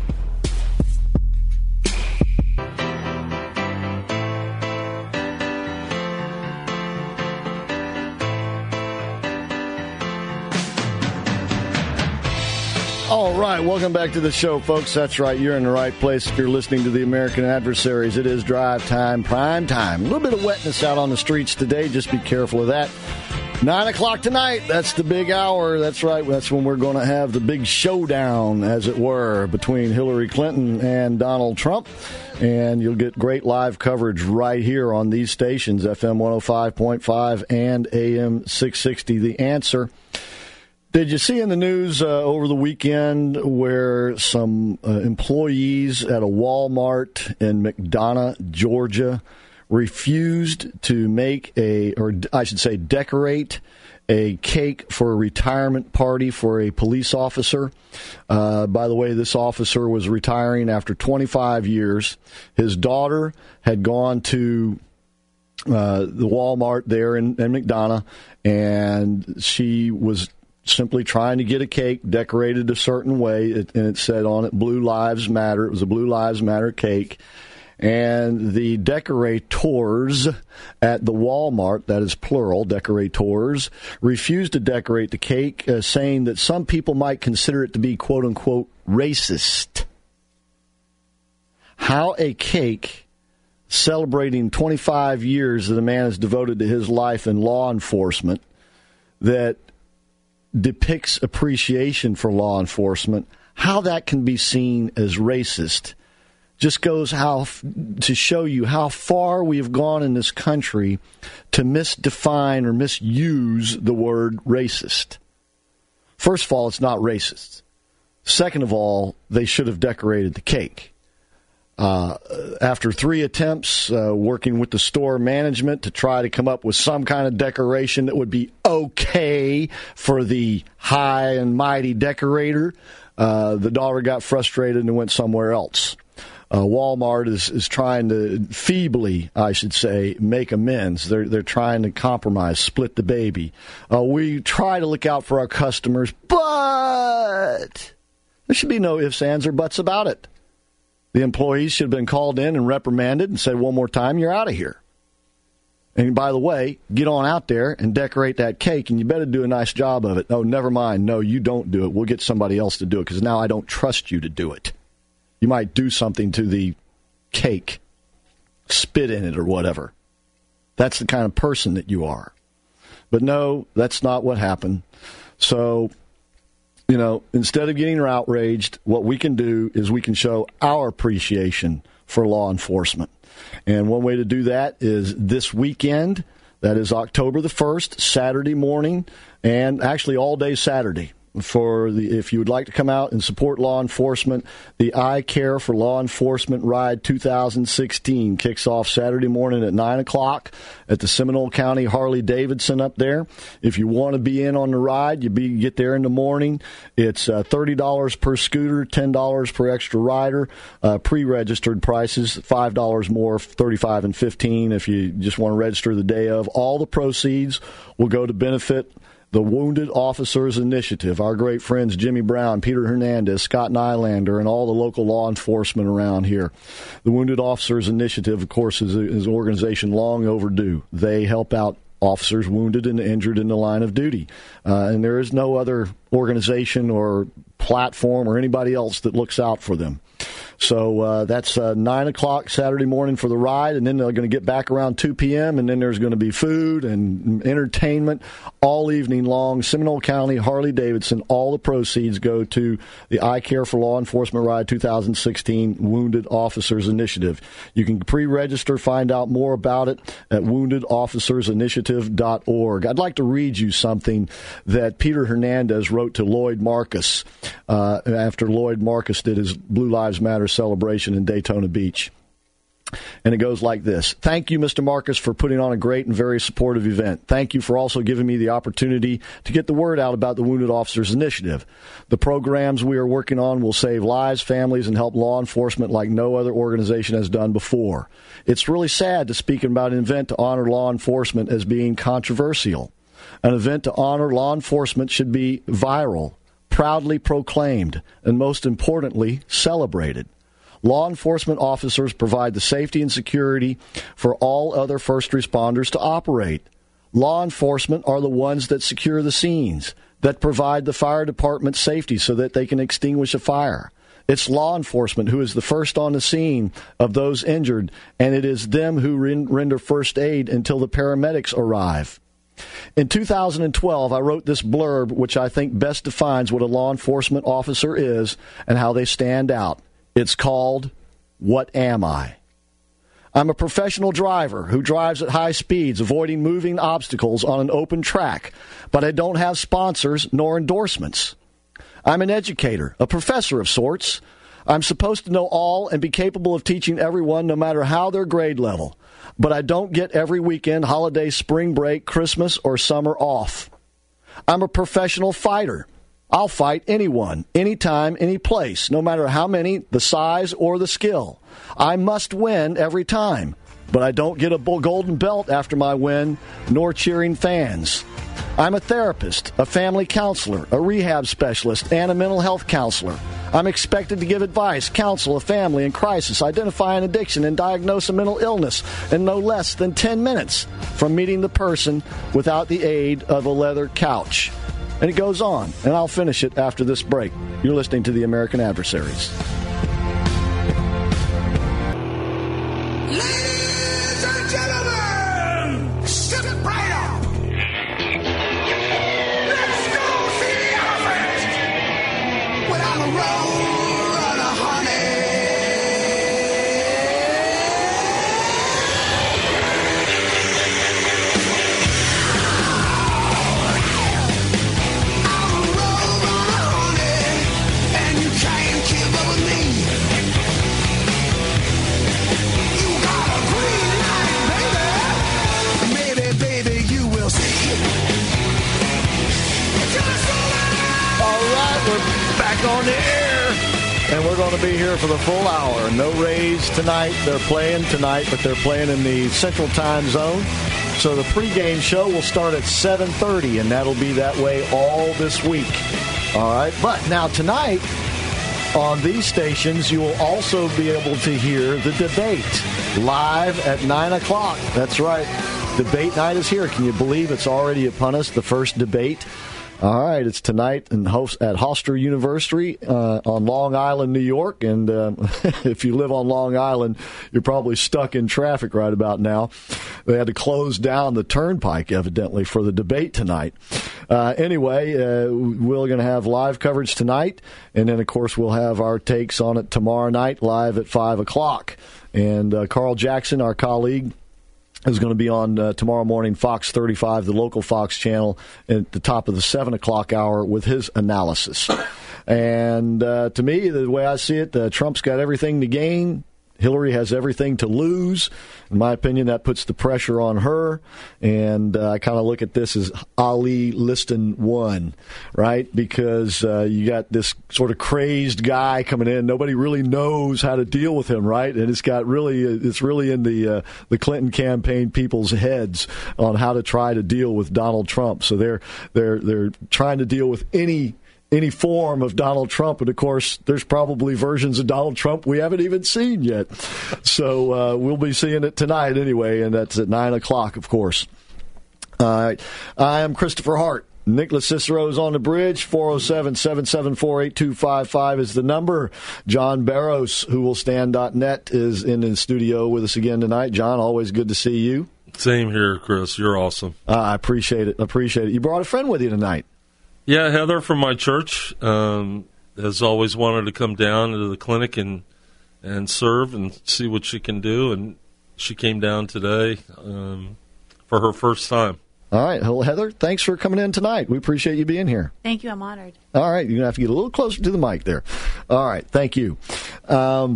All right, welcome back to the show, folks. That's right, you're in the right place if you're listening to the American Adversaries. It is drive time, prime time. A little bit of wetness out on the streets today. Just be careful of that. Nine o'clock tonight, that's the big hour. That's right. That's when we're going to have the big showdown, as it were, between Hillary Clinton and Donald Trump. And you'll get great live coverage right here on these stations, F M one oh five point five and A M six sixty. The Answer. Did you see in the news uh, over the weekend where some uh, employees at a Walmart in McDonough, Georgia, refused to make a, or I should say decorate a cake for a retirement party for a police officer? Uh, by the way, this officer was retiring after twenty-five years. His daughter had gone to uh, the Walmart there in, in McDonough, and she was simply trying to get a cake decorated a certain way, it, and it said on it, Blue Lives Matter. It was a Blue Lives Matter cake. And the decorators at the Walmart, that is plural, decorators, refused to decorate the cake, uh, saying that some people might consider it to be, quote-unquote, racist. How a cake celebrating twenty-five years that a man has devoted to his life in law enforcement that depicts appreciation for law enforcement, how that can be seen as racist just goes how to show you how far we have gone in this country to misdefine or misuse the word racist. First of all, it's not racist. Second of all, they should have decorated the cake. Uh, after three attempts uh, working with the store management to try to come up with some kind of decoration that would be okay for the high and mighty decorator, uh, the daughter got frustrated and went somewhere else. Uh, Walmart is, is trying to feebly, I should say, make amends. They're they're trying to compromise, split the baby. Uh, we try to look out for our customers, but there should be no ifs, ands, or buts about it. The employees should have been called in and reprimanded and said, one more time, you're out of here. And by the way, get on out there and decorate that cake, and you better do a nice job of it. Oh, never mind. No, you don't do it. We'll get somebody else to do it, because now I don't trust you to do it. You might do something to the cake, spit in it or whatever. That's the kind of person that you are. But no, that's not what happened. So, you know, instead of getting outraged, what we can do is we can show our appreciation for law enforcement. And one way to do that is this weekend. That is October the first, Saturday morning, and actually all day Saturday. For the, if you would like to come out and support law enforcement, the I Care for Law Enforcement Ride two thousand sixteen kicks off Saturday morning at nine o'clock at the Seminole County Harley-Davidson up there. If you want to be in on the ride, you be get there in the morning. It's uh, thirty dollars per scooter, ten dollars per extra rider. Uh, pre-registered prices, five dollars more, thirty-five dollars and fifteen dollars if you just want to register the day of. All the proceeds will go to benefit the Wounded Officers Initiative. Our great friends Jimmy Brown, Peter Hernandez, Scott Nylander, and all the local law enforcement around here. The Wounded Officers Initiative, of course, is, a, is an organization long overdue. They help out officers wounded and injured in the line of duty. Uh, and there is no other organization or platform or anybody else that looks out for them. So uh, that's uh, nine o'clock Saturday morning for the ride, and then they're going to get back around two p.m., and then there's going to be food and entertainment all evening long. Seminole County, Harley-Davidson, all the proceeds go to the I Care for Law Enforcement Ride two thousand sixteen Wounded Officers Initiative. You can pre-register, find out more about it at wounded officers initiative dot org. I'd like to read you something that Peter Hernandez wrote to Lloyd Marcus uh, after Lloyd Marcus did his Blue Lives Matter celebration in Daytona Beach. And it goes like this. Thank you, Mister Marcus, for putting on a great and very supportive event. Thank you for also giving me the opportunity to get the word out about the Wounded Officers Initiative. The programs we are working on will save lives, families, and help law enforcement like no other organization has done before. It's really sad to speak about an event to honor law enforcement as being controversial. An event to honor law enforcement should be viral, proudly proclaimed, and most importantly, celebrated. Law enforcement officers provide the safety and security for all other first responders to operate. Law enforcement are the ones that secure the scenes, that provide the fire department safety so that they can extinguish a fire. It's law enforcement who is the first on the scene of those injured, and it is them who render first aid until the paramedics arrive. In two thousand twelve, I wrote this blurb, which I think best defines what a law enforcement officer is and how they stand out. It's called, What Am I? I'm a professional driver who drives at high speeds, avoiding moving obstacles on an open track, but I don't have sponsors nor endorsements. I'm an educator, a professor of sorts. I'm supposed to know all and be capable of teaching everyone no matter how their grade level, but I don't get every weekend, holiday, spring break, Christmas, or summer off. I'm a professional fighter. I'll fight anyone, anytime, any place, no matter how many, the size, or the skill. I must win every time, but I don't get a golden belt after my win, nor cheering fans. I'm a therapist, a family counselor, a rehab specialist, and a mental health counselor. I'm expected to give advice, counsel a family in crisis, identify an addiction, and diagnose a mental illness in no less than ten minutes from meeting the person without the aid of a leather couch. And it goes on, and I'll finish it after this break. You're listening to the American Adversaries. Ladies and gentlemen, step right up. Let's go see the elephant. When I'm a road runner, honey. I'm a road runner, honey, and you can't keep up with me. You got a green light, baby. Maybe, baby, you will see. Just so All right, we're back on the air, and we're going to be here for the full hour. No Rays tonight. They're playing tonight, but they're playing in the Central Time Zone. So the pregame show will start at seven thirty, and that'll be that way all this week. All right, but now tonight on these stations, you will also be able to hear the debate live at nine o'clock. That's right. Debate night is here. Can you believe it's already upon us, the first debate? All right, it's tonight in host, at Hofstra University uh, on Long Island, New York. And uh, if you live on Long Island, you're probably stuck in traffic right about now. They had to close down the turnpike, evidently, for the debate tonight. Uh, anyway, uh, we're going to have live coverage tonight. And then, of course, we'll have our takes on it tomorrow night live at five o'clock. And uh, Carl Jackson, our colleague, is going to be on uh, tomorrow morning, Fox thirty-five, the local Fox channel, at the top of the seven o'clock hour with his analysis. And uh, to me, the way I see it, uh, Trump's got everything to gain. Hillary has everything to lose. In my opinion, that puts the pressure on her. And uh, I kind of look at this as Ali Liston one, right? Because uh, you got this sort of crazed guy coming in. Nobody really knows how to deal with him, right? And it's got really, it's really in the uh, the Clinton campaign people's heads on how to try to deal with Donald Trump. So they're they're they're trying to deal with any. any form of Donald Trump. And, of course, there's probably versions of Donald Trump we haven't even seen yet. So uh, we'll be seeing it tonight anyway, and that's at nine o'clock, of course. All right. I am Christopher Hart. Nicholas Cicero is on the bridge. four oh seven, seven seven four, eight two five five is the number. John Barros, who will stand dot net, is in the studio with us again tonight. John, always good to see you. Same here, Chris. You're awesome. Uh, I appreciate it. appreciate it. You brought a friend with you tonight. Yeah, Heather from my church um, has always wanted to come down to the clinic and and serve and see what she can do, and she came down today um, for her first time. All right. Well, Heather, thanks for coming in tonight. We appreciate you being here. Thank you. I'm honored. All right. You're going to have to get a little closer to the mic there. All right. Thank you. Um,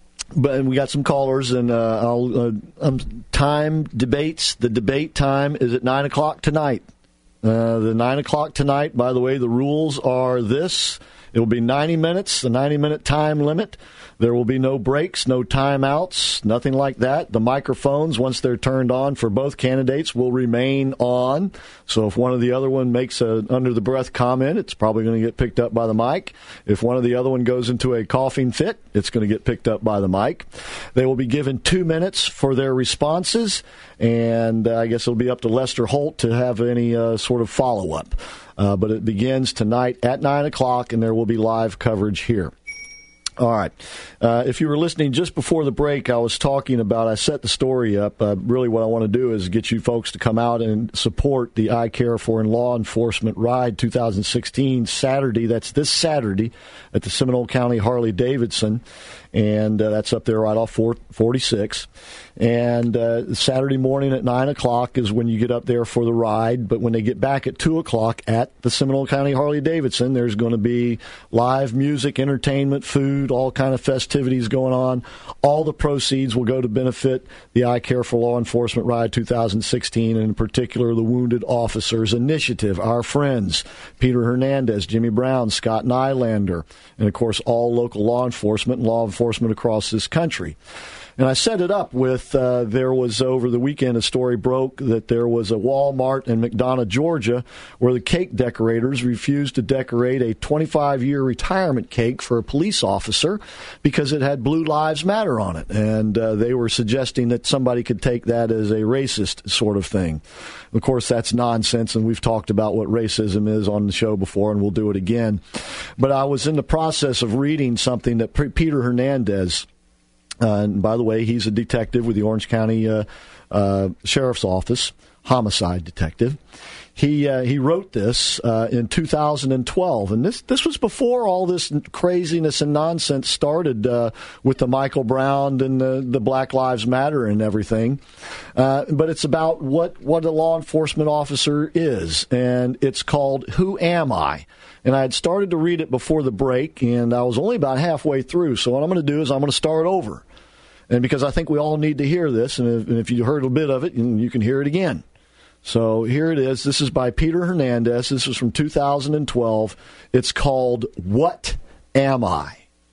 but we got some callers, and uh, I'll, uh, um, time debates. The debate time is at nine o'clock tonight. Uh, the nine o'clock tonight, by the way, the rules are this. It will be ninety minutes, the ninety-minute time limit. There will be no breaks, no timeouts, nothing like that. The microphones, once they're turned on for both candidates, will remain on. So if one of the other one makes an under-the-breath comment, it's probably going to get picked up by the mic. If one of the other one goes into a coughing fit, it's going to get picked up by the mic. They will be given two minutes for their responses, and uh, I guess it'll be up to Lester Holt to have any uh, sort of follow-up. Uh, but it begins tonight at nine o'clock, and there will be live coverage here. All right. Uh, if you were listening just before the break, I was talking about, I set the story up. Uh, really what I want to do is get you folks to come out and support the I Care for Law Enforcement Ride two thousand sixteen Saturday. That's this Saturday at the Seminole County Harley-Davidson. And uh, that's up there right off forty-six. And uh, Saturday morning at nine o'clock is when you get up there for the ride. But when they get back at two o'clock at the Seminole County Harley-Davidson, there's going to be live music, entertainment, food, all kind of festivities going on. All the proceeds will go to benefit the I Care for Law Enforcement Ride two thousand sixteen, and in particular the Wounded Officers Initiative. Our friends, Peter Hernandez, Jimmy Brown, Scott Nylander, and, of course, all local law enforcement and law enforcement across this country. And I set it up with, uh, there was over the weekend a story broke that there was a Walmart in McDonough, Georgia, where the cake decorators refused to decorate a twenty-five-year retirement cake for a police officer because it had Blue Lives Matter on it. And uh, they were suggesting that somebody could take that as a racist sort of thing. Of course, that's nonsense, and we've talked about what racism is on the show before, and we'll do it again. But I was in the process of reading something that P- Peter Hernandez, Uh, and by the way, he's a detective with the Orange County uh, uh, Sheriff's Office, homicide detective. He uh, he wrote this uh, in two thousand twelve, and this this was before all this craziness and nonsense started uh, with the Michael Brown and the, the Black Lives Matter and everything. Uh, but it's about what, what a law enforcement officer is, and it's called Who Am I? And I had started to read it before the break, and I was only about halfway through. So what I'm going to do is I'm going to start over. And because I think we all need to hear this, and if, and if you heard a bit of it, you can hear it again. So here it is. This is by Peter Hernandez. This was from two thousand twelve. It's called What Am I?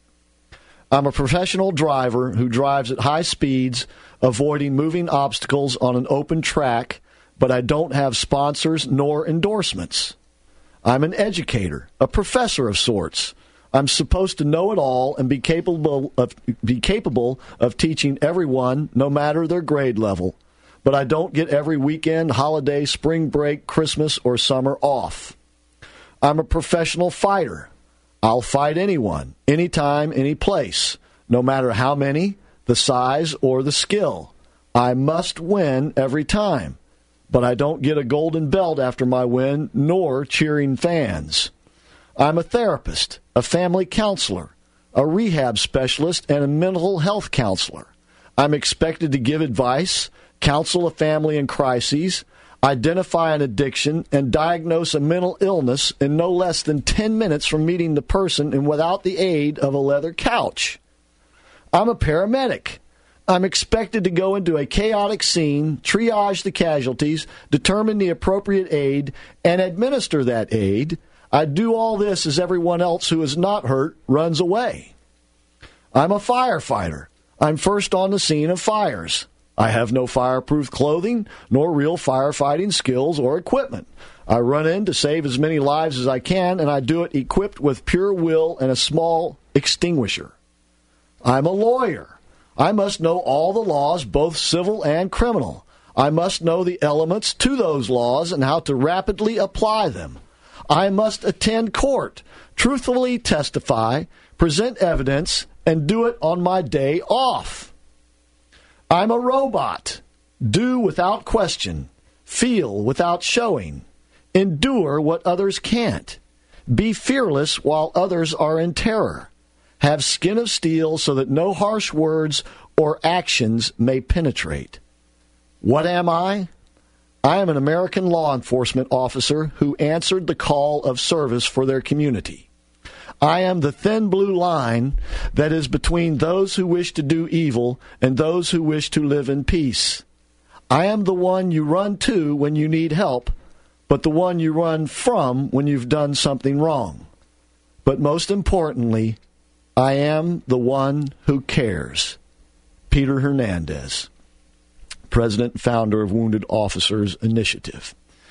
I'm a professional driver who drives at high speeds, avoiding moving obstacles on an open track, but I don't have sponsors nor endorsements. I'm an educator, a professor of sorts. I'm supposed to know it all and be capable of be capable of teaching everyone, no matter their grade level. But I don't get every weekend, holiday, spring break, Christmas, or summer off. I'm a professional fighter. I'll fight anyone, anytime, any place, no matter how many, the size, or the skill. I must win every time. But I don't get a golden belt after my win, nor cheering fans. I'm a therapist, a family counselor, a rehab specialist, and a mental health counselor. I'm expected to give advice, counsel a family in crises, identify an addiction, and diagnose a mental illness in no less than ten minutes from meeting the person and without the aid of a leather couch. I'm a paramedic. I'm expected to go into a chaotic scene, triage the casualties, determine the appropriate aid, and administer that aid. I do all this as everyone else who is not hurt runs away. I'm a firefighter. I'm first on the scene of fires. I have no fireproof clothing, nor real firefighting skills or equipment. I run in to save as many lives as I can, and I do it equipped with pure will and a small extinguisher. I'm a lawyer. I must know all the laws, both civil and criminal. I must know the elements to those laws and how to rapidly apply them. I must attend court, truthfully testify, present evidence, and do it on my day off. I'm a robot. Do without question. Feel without showing. Endure what others can't. Be fearless while others are in terror. Have skin of steel so that no harsh words or actions may penetrate. What am I? I am an American law enforcement officer who answered the call of service for their community. I am the thin blue line that is between those who wish to do evil and those who wish to live in peace. I am the one you run to when you need help, but the one you run from when you've done something wrong. But most importantly, I am the one who cares. Peter Hernandez, president and founder of Wounded Officers Initiative.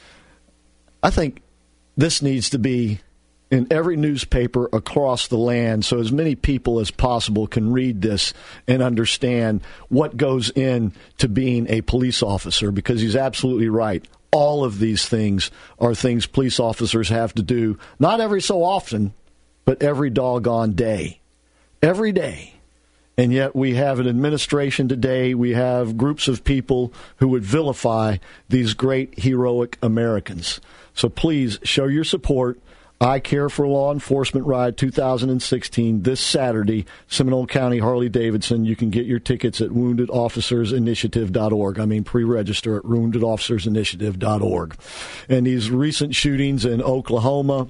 I think this needs to be in every newspaper across the land so as many people as possible can read this and understand what goes into being a police officer, because he's absolutely right. All of these things are things police officers have to do, not every so often, but every doggone day. every day. And yet we have an administration today, we have groups of people who would vilify these great, heroic Americans. So please show your support. I Care for Law Enforcement Ride two thousand sixteen this Saturday, Seminole County, Harley-Davidson. You can get your tickets at wounded officers initiative dot org. I mean, pre-register at wounded officers initiative dot org. And these recent shootings in Oklahoma,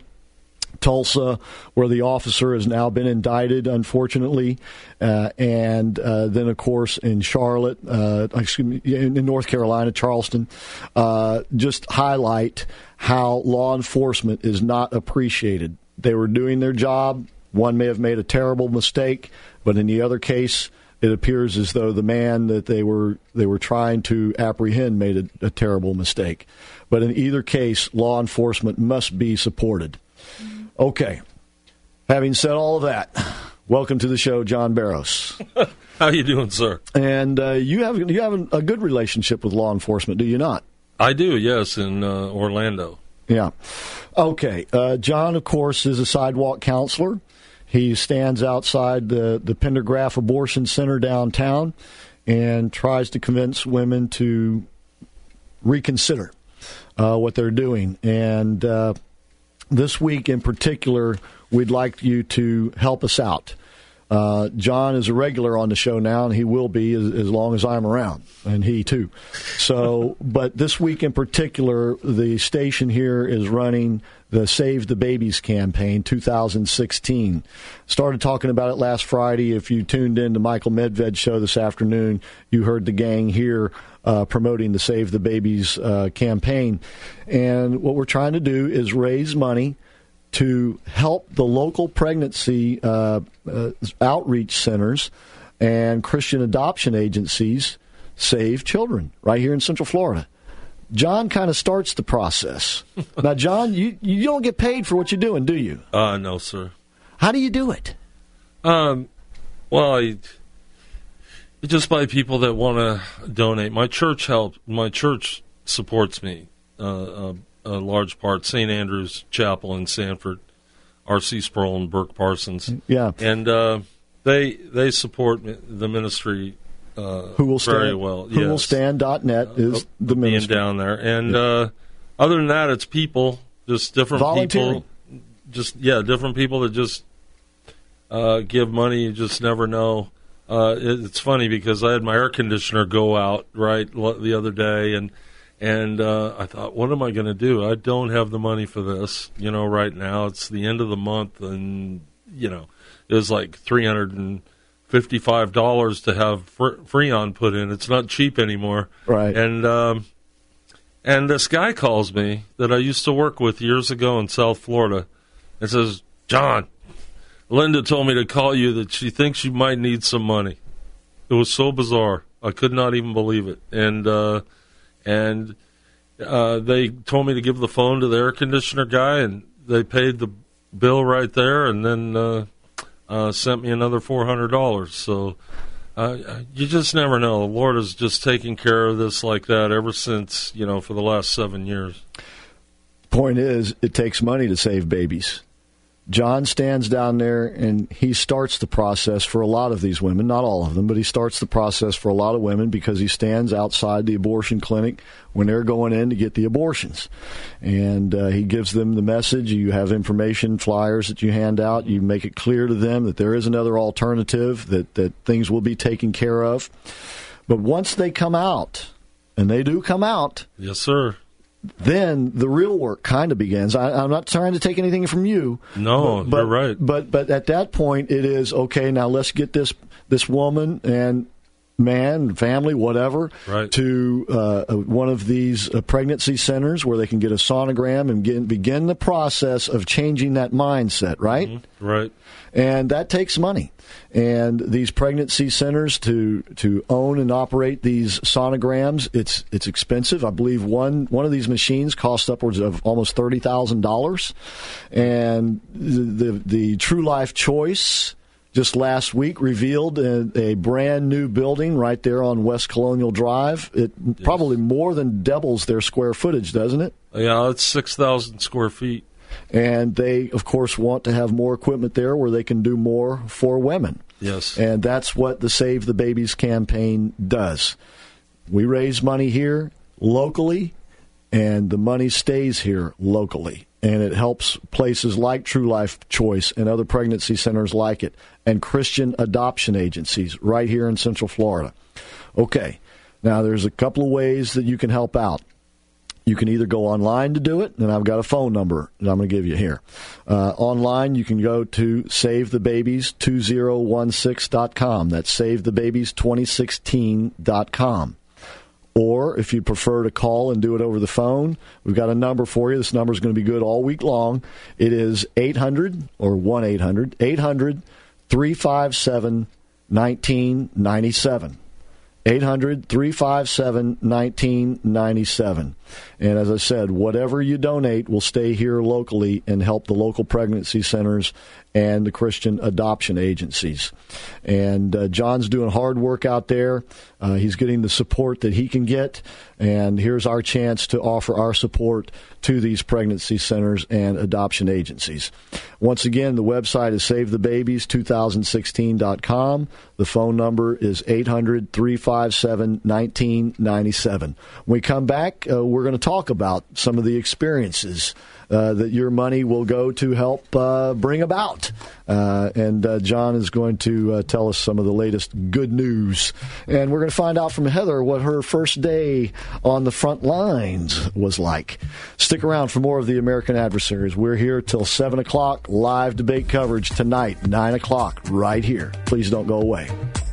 Tulsa, where the officer has now been indicted, unfortunately, uh, and uh, then, of course, in Charlotte, uh, excuse me, in North Carolina, Charleston, uh, just highlight how law enforcement is not appreciated. They were doing their job. One may have made a terrible mistake, but in the other case, it appears as though the man that they were they were trying to apprehend made a, a terrible mistake. But in either case, law enforcement must be supported. Okay. Having said all of that, welcome to the show, John Barros. How you doing, sir? And uh, you have you have a good relationship with law enforcement, do you not? I do, yes, in uh, Orlando. Yeah. Okay. Uh, John, of course, is a sidewalk counselor. He stands outside the, the Pendergraft Abortion Center downtown and tries to convince women to reconsider uh, what they're doing. And uh, this week in particular, we'd like you to help us out. Uh, John is a regular on the show now, and he will be as, as long as I'm around, and he too. So, but this week in particular, the station here is running the Save the Babies campaign two thousand sixteen. Started talking about it last Friday. If you tuned in to Michael Medved's show this afternoon, you heard the gang here uh, promoting the Save the Babies uh, campaign. And what we're trying to do is raise money to help the local pregnancy uh, uh, outreach centers and Christian adoption agencies save children right here in Central Florida. John kind of starts the process. Now, John, you, you don't get paid for what you're doing, do you? Uh, no, sir. How do you do it? Um, well, I, just by people that want to donate. My church help. My church supports me. Uh, uh, a large part, Saint Andrew's Chapel in Sanford, R C Sproul and Burke Parsons. Yeah, and uh, they they support the ministry. Uh, who will very stand, well? Who yes. will stand dot net is uh, the ministry being down there, and yeah. uh, other than that, it's people, just different people, just yeah, different people that just uh, give money. You just never know. Uh, it, it's funny because I had my air conditioner go out right the other day, and. And uh, I thought, what am I going to do? I don't have the money for this, you know, right now. It's the end of the month, and, you know, it was like three hundred fifty-five dollars to have Freon put in. It's not cheap anymore. Right. And um, and this guy calls me that I used to work with years ago in South Florida and says, John, Linda told me to call you that she thinks you might need some money. It was so bizarre. I could not even believe it. And uh And uh, they told me to give the phone to the air conditioner guy, and they paid the bill right there, and then uh, uh, sent me another four hundred dollars. So uh, you just never know. The Lord has just taken care of this like that ever since, you know, for the last seven years. Point is, it takes money to save babies. John stands down there, and he starts the process for a lot of these women, not all of them, but he starts the process for a lot of women because he stands outside the abortion clinic when they're going in to get the abortions. And uh, he gives them the message. You have information, flyers that you hand out. You make it clear to them that there is another alternative, that, that things will be taken care of. But once they come out, and they do come out. Yes, sir. Then the real work kind of begins. I, I'm not trying to take anything from you. No, but, you're right. But but at that point, it is, okay, now let's get this this woman and man, family, whatever, right. to uh, one of these uh, pregnancy centers where they can get a sonogram and get, begin the process of changing that mindset, right? Mm-hmm. Right. And that takes money. And these pregnancy centers to to own and operate these sonograms, it's it's expensive. I believe one one of these machines costs upwards of almost thirty thousand dollars. And the, the the True Life Choice just last week revealed a, a brand new building right there on West Colonial Drive. It yes. probably more than doubles their square footage, doesn't it? Yeah, it's six thousand square feet. And they, of course, want to have more equipment there where they can do more for women. Yes. And that's what the Save the Babies campaign does. We raise money here locally, and the money stays here locally. And it helps places like True Life Choice and other pregnancy centers like it, and Christian adoption agencies right here in Central Florida. Okay, now there's a couple of ways that you can help out. You can either go online to do it, and I've got a phone number that I'm going to give you here. Uh, online, you can go to save the babies two thousand sixteen dot com. That's save the babies twenty sixteen dot com. Or if you prefer to call and do it over the phone, we've got a number for you. This number is going to be good all week long. It is eight hundred or one eight hundred, eight hundred, three five seven, nineteen ninety-seven. eight hundred, three five seven, nineteen ninety-seven. And as I said, whatever you donate will stay here locally and help the local pregnancy centers and the Christian adoption agencies. And uh, John's doing hard work out there. Uh, he's getting the support that he can get. And here's our chance to offer our support to these pregnancy centers and adoption agencies. Once again, the website is save the babies two thousand sixteen dot com. The phone number is eight hundred, three five seven, nineteen ninety-seven. When we come back, uh, we're going to talk about some of the experiences uh, that your money will go to help uh, bring about. Uh, and uh, John is going to uh, tell us some of the latest good news. And we're going to find out from Heather what her first day on the front lines was like. Stick around for more of the American Adversaries. We're here till seven o'clock. Live debate coverage tonight, nine o'clock, right here. Please don't go away.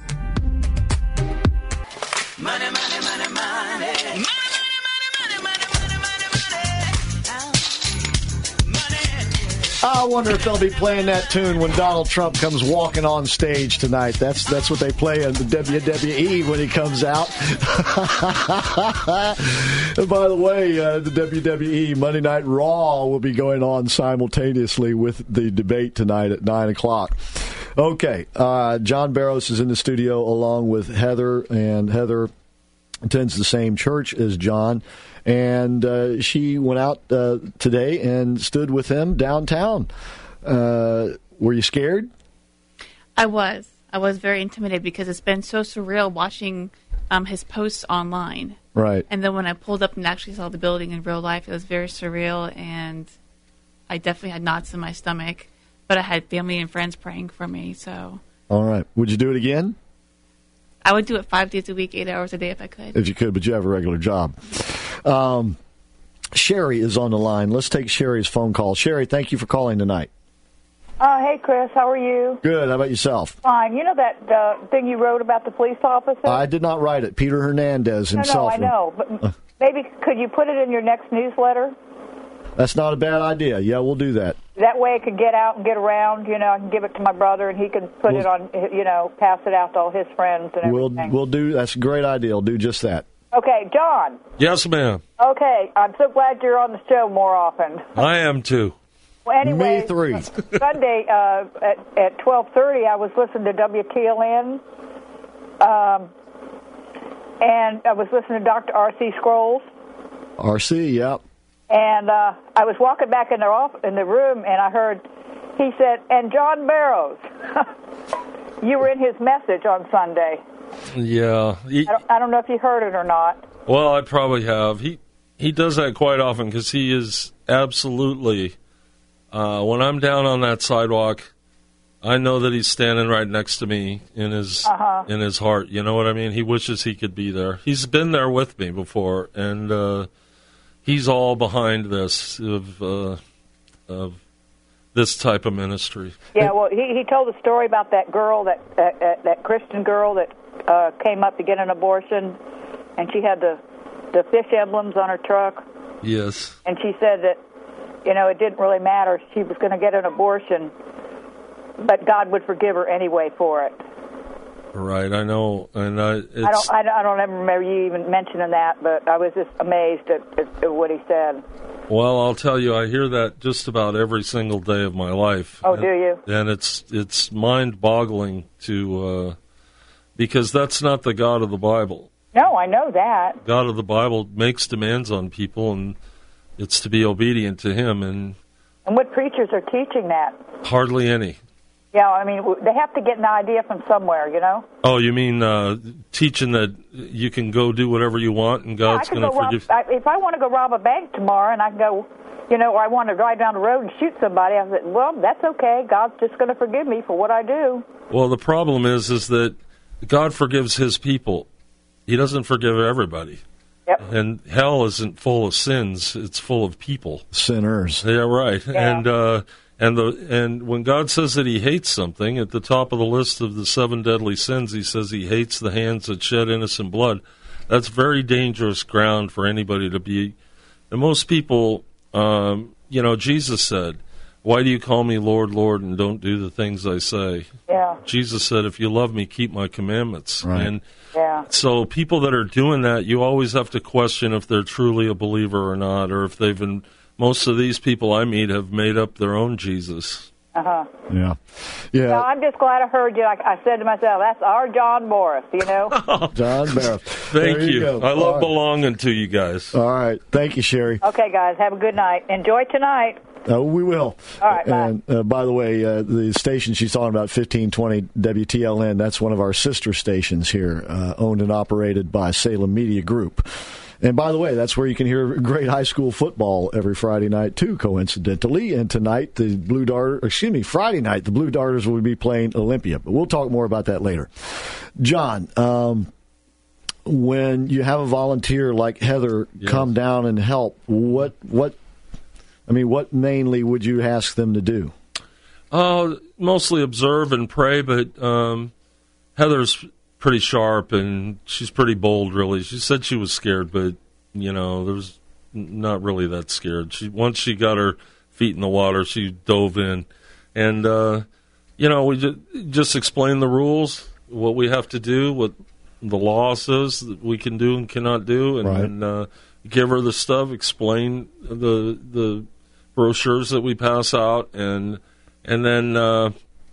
Money, money, money, money. I wonder if they'll be playing that tune when Donald Trump comes walking on stage tonight. That's that's what they play in the W W E when he comes out. And by the way, uh, the W W E Monday Night Raw will be going on simultaneously with the debate tonight at nine o'clock. Okay, uh, John Barrows is in the studio along with Heather, and Heather attends the same church as John. And uh, she went out uh, today and stood with him downtown. Uh, were you scared? I was. I was very intimidated because it's been so surreal watching um, his posts online. Right. And then when I pulled up and actually saw the building in real life, it was very surreal, and I definitely had knots in my stomach. But I had family and friends praying for me. So. All right. Would you do it again? I would do it five days a week, eight hours a day if I could. If you could, but you have a regular job. Um, Sherry is on the line. Let's take Sherry's phone call. Sherry, thank you for calling tonight. Uh, hey, Chris. How are you? Good. How about yourself? Fine. You know that uh, thing you wrote about the police officer? I did not write it. Peter Hernandez himself. No, no, I know. But uh, maybe could you put it in your next newsletter? That's not a bad idea. Yeah, we'll do that. That way it could get out and get around. You know, I can give it to my brother, and he can put we'll, it on, you know, pass it out to all his friends and everything. We'll, we'll do, that's a great idea. We'll do just that. Okay, John. Yes, ma'am. Okay, I'm so glad you're on the show more often. I am, too. Well, anyway, Me three. Sunday uh, at, at twelve thirty, I was listening to W K L N, um, and I was listening to Doctor R C Scrolls. R C, yep. And uh, I was walking back in the off- in the room, and I heard he said, "And John Barrows, you were in his message on Sunday." Yeah. He, I, don't, I don't know if you heard it or not. Well, I probably have. He he does that quite often because he is absolutely. Uh, when I'm down on that sidewalk, I know that he's standing right next to me in his uh-huh. in his heart. You know what I mean? He wishes he could be there. He's been there with me before, and uh, he's all behind this of uh, of this type of ministry. Yeah, well, he he told a story about that girl, that uh, that Christian girl that uh, came up to get an abortion, and she had the the fish emblems on her truck. Yes. And she said that, you know, it didn't really matter. She was going to get an abortion, but God would forgive her anyway for it. Right, I know, and I. It's, I don't. I, I don't ever remember you even mentioning that, but I was just amazed at, at, at what he said. Well, I'll tell you, I hear that just about every single day of my life. Oh, and, do you? And it's it's mind-boggling to, uh, because that's not the God of the Bible. No, I know that. God of the Bible makes demands on people, and it's to be obedient to Him. And And what preachers are teaching that? Hardly any. Yeah, I mean, they have to get an idea from somewhere, you know? Oh, you mean uh, teaching that you can go do whatever you want and God's yeah, going to go forgive? rob, I, if I want to go rob a bank tomorrow and I can go, you know, or I want to drive down the road and shoot somebody, I said, well, that's okay. God's just going to forgive me for what I do. Well, the problem is, is that God forgives his people. He doesn't forgive everybody. Yep. And hell isn't full of sins; it's full of people, sinners. Yeah, right. Yeah. And uh, and the and when God says that He hates something, at the top of the list of the seven deadly sins, He says He hates the hands that shed innocent blood. That's very dangerous ground for anybody to be. And most people, um, you know, Jesus said, "Why do you call me Lord, Lord, and don't do the things I say?" Yeah. Jesus said, "If you love me, keep my commandments." Right. And yeah. so people that are doing that, you always have to question if they're truly a believer or not, or if they've been. Most of these people I meet have made up their own Jesus. Uh huh. Yeah. Yeah. No, I'm just glad I heard you. I, I said to myself, "That's our John Morris," you know. John Barrow. Thank There you. go. I love All right. belonging to you guys. All right. Thank you, Sherry. Okay, guys, have a good night. Enjoy tonight. Uh, we will. All right, bye. And uh, by the way, uh, the station she's talking about, fifteen twenty W T L N, that's one of our sister stations here, uh, owned and operated by Salem Media Group. And by the way, that's where you can hear great high school football every Friday night, too, coincidentally. And tonight, the Blue Darters, excuse me, Friday night, the Blue Darters will be playing Olympia. But we'll talk more about that later. John, um, when you have a volunteer like Heather Yes. come down and help, what, what, I mean, what mainly would you ask them to do? Uh, mostly observe and pray, but um, Heather's pretty sharp and she's pretty bold, really. She said she was scared, but, you know, there was not really that scared. She Once she got her feet in the water, she dove in. And, uh, you know, we just, just explain the rules, what we have to do, what the law says that we can do and cannot do, and, Right. and uh, give her the stuff, explain the the brochures that we pass out, and and then uh,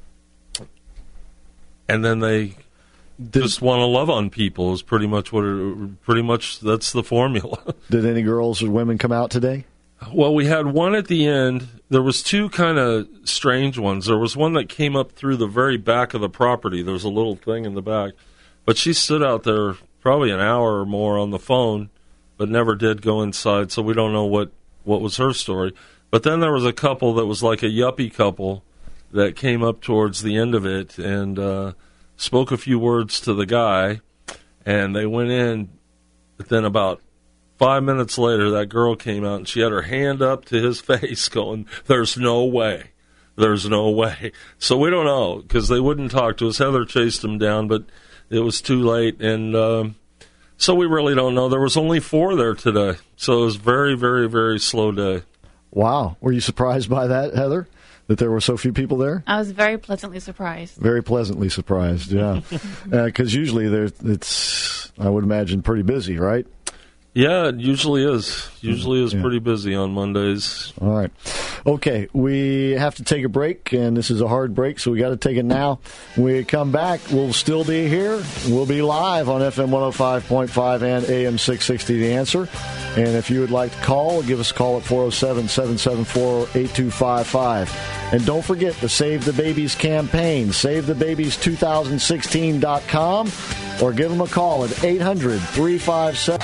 and then they Did, just want to love on people is pretty much what it, pretty much that's the formula. did any girls or women come out today? Well, we had one at the end. There was two kind of strange ones. There was one that came up through the very back of the property. There was a little thing in the back, but she stood out there probably an hour or more on the phone, but never did go inside. So we don't know what what was her story. But then there was a couple that was like a yuppie couple that came up towards the end of it and uh, spoke a few words to the guy, and they went in. But then about five minutes later, that girl came out, and she had her hand up to his face going, "There's no way. There's no way." So we don't know, because they wouldn't talk to us. Heather chased them down, but it was too late, and um, so we really don't know. There was only four there today, so it was very, very, very slow day. Wow. Were you surprised by that, Heather, that there were so few people there? I was very pleasantly surprised. Very pleasantly surprised, yeah. Because uh, usually there, it's, I would imagine, pretty busy, right? Yeah, it usually is. Usually is Yeah. pretty busy on Mondays. All right. Okay, we have to take a break, and this is a hard break, so we got to take it now. When we come back, we'll still be here. We'll be live on F M one oh five point five and A M six sixty, The Answer. And if you would like to call, give us a call at four oh seven, seven seven four, eight two five five. And don't forget the Save the Babies campaign, save the babies two thousand sixteen dot com, or give them a call at eight hundred, three five seven.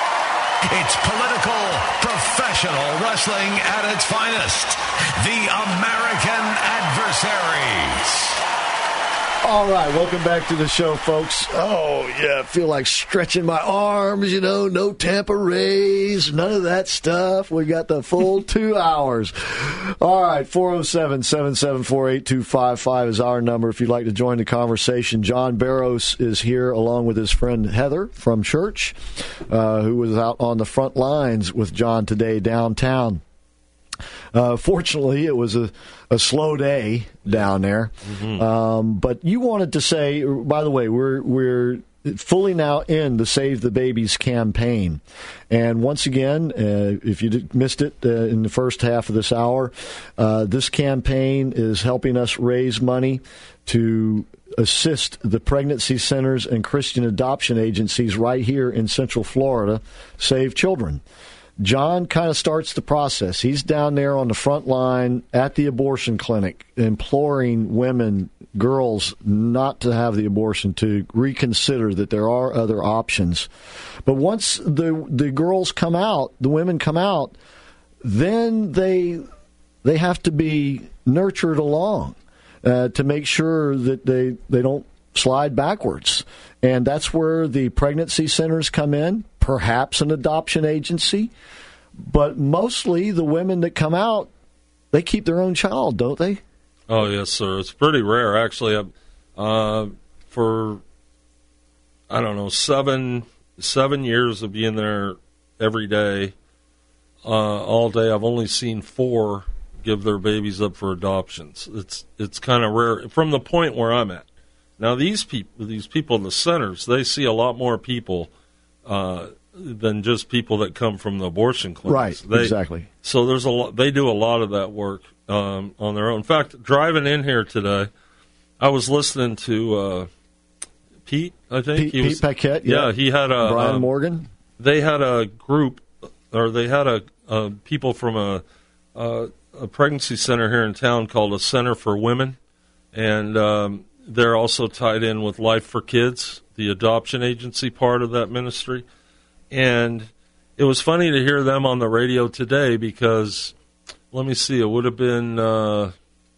It's political, professional wrestling at its finest. The American Adversaries. All right, welcome back to the show, folks. Oh, yeah, I feel like stretching my arms, you know, no Tampa Rays, none of that stuff. We got the full two hours. All right, four oh seven, seven seven four, eight two five five is our number if you'd like to join the conversation. John Barrows is here along with his friend Heather from church, uh, who was out on the front lines with John today downtown. Uh, fortunately, it was a, a slow day down there. Mm-hmm. Um, but you wanted to say, by the way, we're we're fully now in the Save the Babies campaign. And once again, uh, if you did, missed it uh, in the first half of this hour, uh, this campaign is helping us raise money to assist the pregnancy centers and Christian adoption agencies right here in Central Florida save children. John kind of starts the process. He's down there on the front line at the abortion clinic, imploring women, girls, not to have the abortion, to reconsider that there are other options. But once the the girls come out, the women come out, then they they have to be nurtured along uh, to make sure that they, they don't slide backwards. And that's where the pregnancy centers come in, perhaps an adoption agency. But mostly the women that come out, they keep their own child, don't they? Oh, yes, sir. It's pretty rare, actually. Uh, for, I don't know, seven seven years of being there every day, uh, all day, I've only seen four give their babies up for adoptions. It's it's kind of rare from the point where I'm at. Now, these people, these people in the centers, they see a lot more people uh, than just people that come from the abortion clinics. Right, they, exactly. So there's a lot. They do a lot of that work um, on their own. In fact, driving in here today, I was listening to uh, Pete. I think Pete, he was, Pete Paquette. Yeah. yeah, he had a Brian um, Morgan. They had a group, or they had a, a people from a, a a pregnancy center here in town called a Center for Women, and um, they're also tied in with Life for Kids, the adoption agency part of that ministry. And it was funny to hear them on the radio today because, let me see, it would have been uh,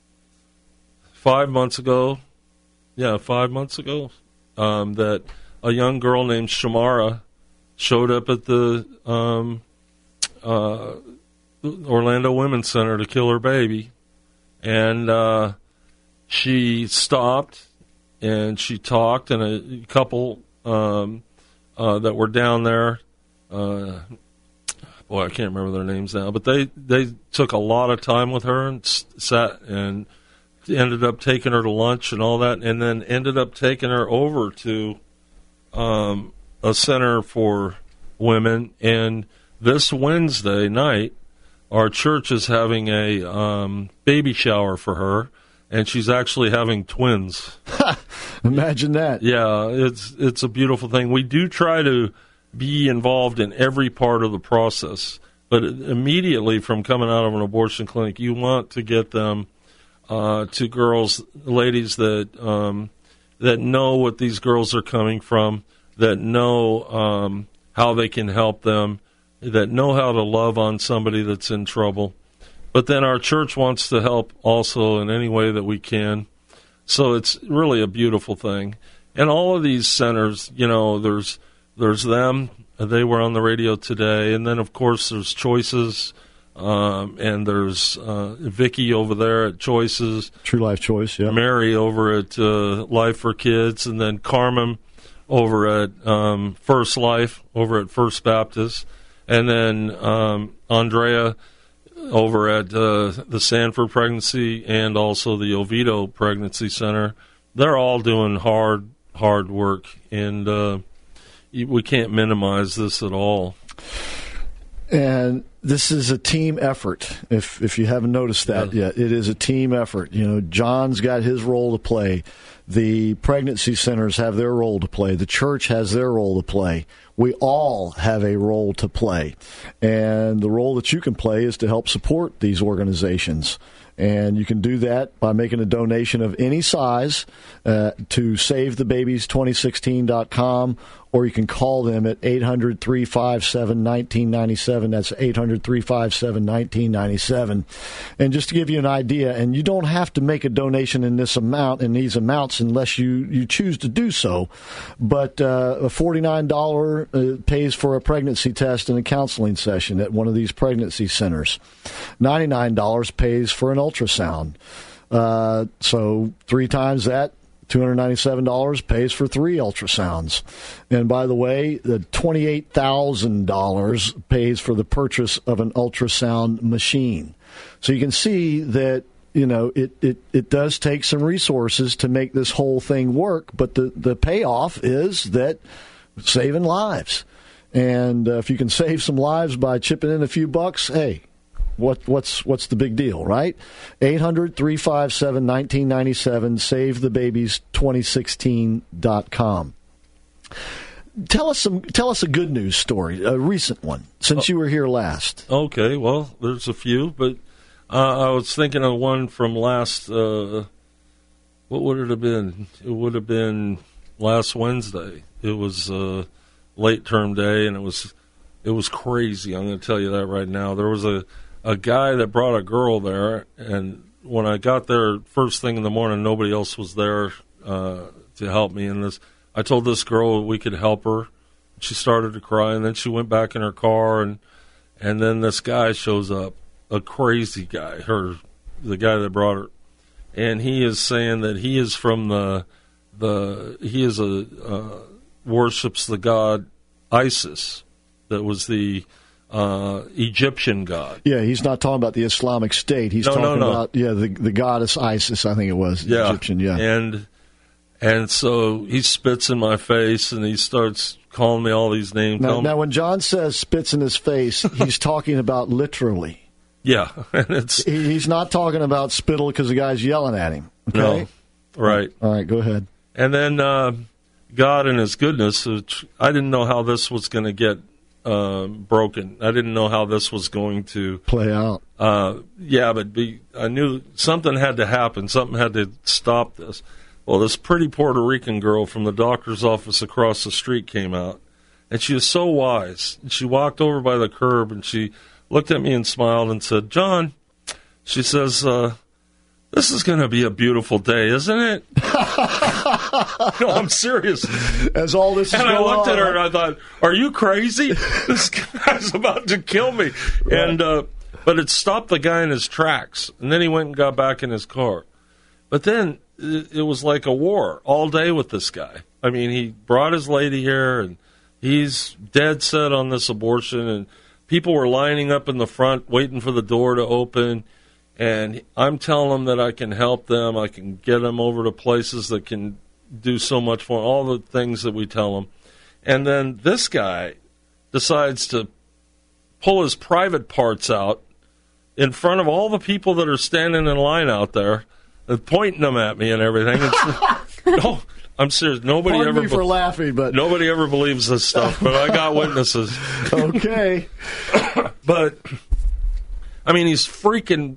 five months ago, yeah, five months ago, um, that a young girl named Shamara showed up at the um, uh, Orlando Women's Center to kill her baby. And uh, she stopped and she talked, and a couple um, uh, that were down there, uh, boy, I can't remember their names now, but they, they took a lot of time with her and s- sat and ended up taking her to lunch and all that, and then ended up taking her over to um, a center for women. And this Wednesday night, our church is having a um, baby shower for her, and she's actually having twins. Imagine that. Yeah, it's it's a beautiful thing. We do try to be involved in every part of the process, but immediately from coming out of an abortion clinic, you want to get them uh, to girls, ladies that um, that know what these girls are coming from, that know um, how they can help them, that know how to love on somebody that's in trouble. But then our church wants to help also in any way that we can. So it's really a beautiful thing. And all of these centers, you know, there's there's them. They were on the radio today. And then, of course, there's Choices. Um, and there's uh, Vicky over there at Choices. True Life Choice, yeah. Mary over at uh, Life for Kids. And then Carmen over at um, First Life, over at First Baptist. And then um, Andrea over at uh, the Sanford Pregnancy and also the Oviedo Pregnancy Center. They're all doing hard, hard work, and uh, we can't minimize this at all. And this is a team effort, if if you haven't noticed that yeah. yet. It is a team effort. You know, John's got his role to play. The pregnancy centers have their role to play. The church has their role to play. We all have a role to play. And the role that you can play is to help support these organizations. And you can do that by making a donation of any size uh, to save the babies twenty sixteen dot com, or you can call them at eight hundred, three five seven, one nine nine seven. That's eight hundred, three five seven, one nine nine seven. And just to give you an idea, and you don't have to make a donation in this amount, in these amounts, unless you, you choose to do so. But uh, a forty-nine dollars uh, pays for a pregnancy test and a counseling session at one of these pregnancy centers. ninety-nine dollars pays for an ultrasound. Uh, so three times that, two hundred ninety-seven dollars pays for three ultrasounds. And by the way, the twenty-eight thousand dollars pays for the purchase of an ultrasound machine. So you can see that, you know, it, it, it does take some resources to make this whole thing work, but the, the payoff is that saving lives. And uh, if you can save some lives by chipping in a few bucks, hey, What what's what's the big deal, right? eight hundred, three five seven, one nine nine seven, save the babies twenty sixteen dot com. tell us some. Tell us a good news story, a recent one, since you were here last. Okay, well, there's a few, but uh, I was thinking of one from last. Uh, what would it have been? It would have been last Wednesday. It was uh, late term day, and it was it was crazy. I'm going to tell you that right now. There was a a guy that brought a girl there, and when I got there first thing in the morning, nobody else was there uh, to help me. And this, I told this girl we could help her. She started to cry, and then she went back in her car, and and then this guy shows up, a crazy guy, her, the guy that brought her, and he is saying that he is from the the he is a uh, worships the god Isis, that was the uh, Egyptian god. Yeah, he's not talking about the Islamic State. He's no, talking no, no. about yeah the the goddess Isis. I think it was yeah. Egyptian. Yeah, and and so he spits in my face, and he starts calling me all these names. Now, now when John says spits in his face, he's talking about literally. Yeah, and it's he, he's not talking about spittle because the guy's yelling at him. Okay? No, right. All right, go ahead. And then uh, God in His goodness, which I didn't know how this was going to get uh, broken. I didn't know how this was going to play out. Uh, yeah, but be, I knew something had to happen. Something had to stop this. Well, this pretty Puerto Rican girl from the doctor's office across the street came out, and she was so wise. She walked over by the curb, and she looked at me and smiled and said, "John," she says, uh, "this is going to be a beautiful day, isn't it?" No, I'm serious. As all this is and going I looked on, at her and I thought, "Are you crazy? This guy's about to kill me." Right. And uh, but it stopped the guy in his tracks, and then he went and got back in his car. But then it was like a war all day with this guy. I mean, he brought his lady here, and he's dead set on this abortion, and people were lining up in the front waiting for the door to open, and I'm telling them that I can help them. I can get them over to places that can do so much for them, all the things that we tell them. And then this guy decides to pull his private parts out in front of all the people that are standing in line out there, and pointing them at me and everything. It's, no, I'm serious. Nobody Pardon ever me for be- laughing, but nobody ever believes this stuff. But I got witnesses. Okay, but I mean, he's freaking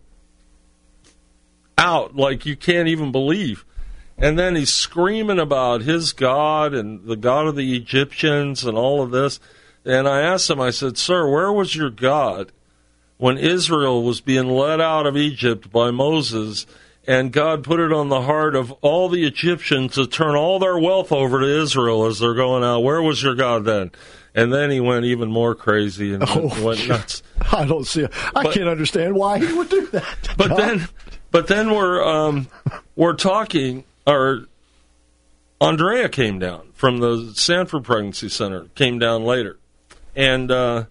out like you can't even believe. And then he's screaming about his God and the God of the Egyptians and all of this. And I asked him, I said, "Sir, where was your God when Israel was being led out of Egypt by Moses, and God put it on the heart of all the Egyptians to turn all their wealth over to Israel as they're going out? Where was your God then?" And then he went even more crazy and oh, went nuts. I don't see. I but, can't understand why he would do that. But John. then, but then we're um, we're talking. Or Andrea came down from the Sanford Pregnancy Center. Came down later, and uh,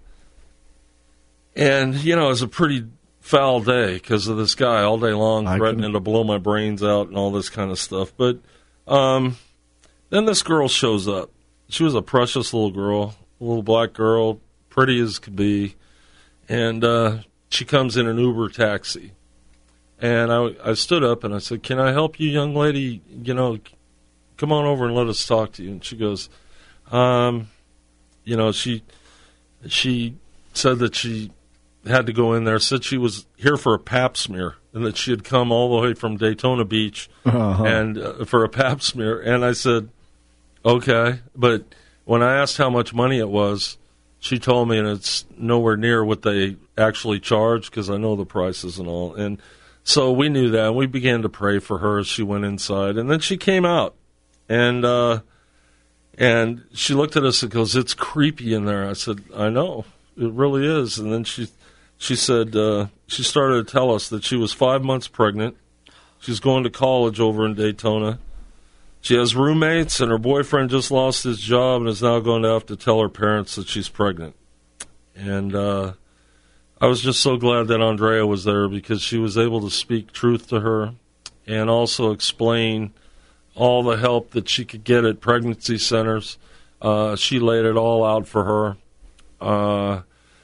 and you know it was a pretty foul day because of this guy all day long I threatening can... to blow my brains out and all this kind of stuff. But um, then this girl shows up. She was a precious little girl, a little black girl, pretty as could be, and uh, she comes in an Uber taxi. And I, I stood up and I said, "Can I help you, young lady? You know, come on over and let us talk to you." And she goes, um, you know, she she said that she had to go in there, said she was here for a pap smear, and that she had come all the way from Daytona Beach uh-huh. and uh, for a pap smear. And I said, "Okay." But when I asked how much money it was, she told me, and it's nowhere near what they actually charge because I know the prices and all. And so we knew that, and we began to pray for her as she went inside. And then she came out, and uh, and she looked at us and goes, "It's creepy in there." I said, "I know, it really is." And then she she said, uh, she started to tell us that she was five months pregnant. She's going to college over in Daytona. She has roommates, and her boyfriend just lost his job and is now going to have to tell her parents that she's pregnant. And uh I was just so glad that Andrea was there because she was able to speak truth to her and also explain all the help that she could get at pregnancy centers. Uh, she laid it all out for her. Uh,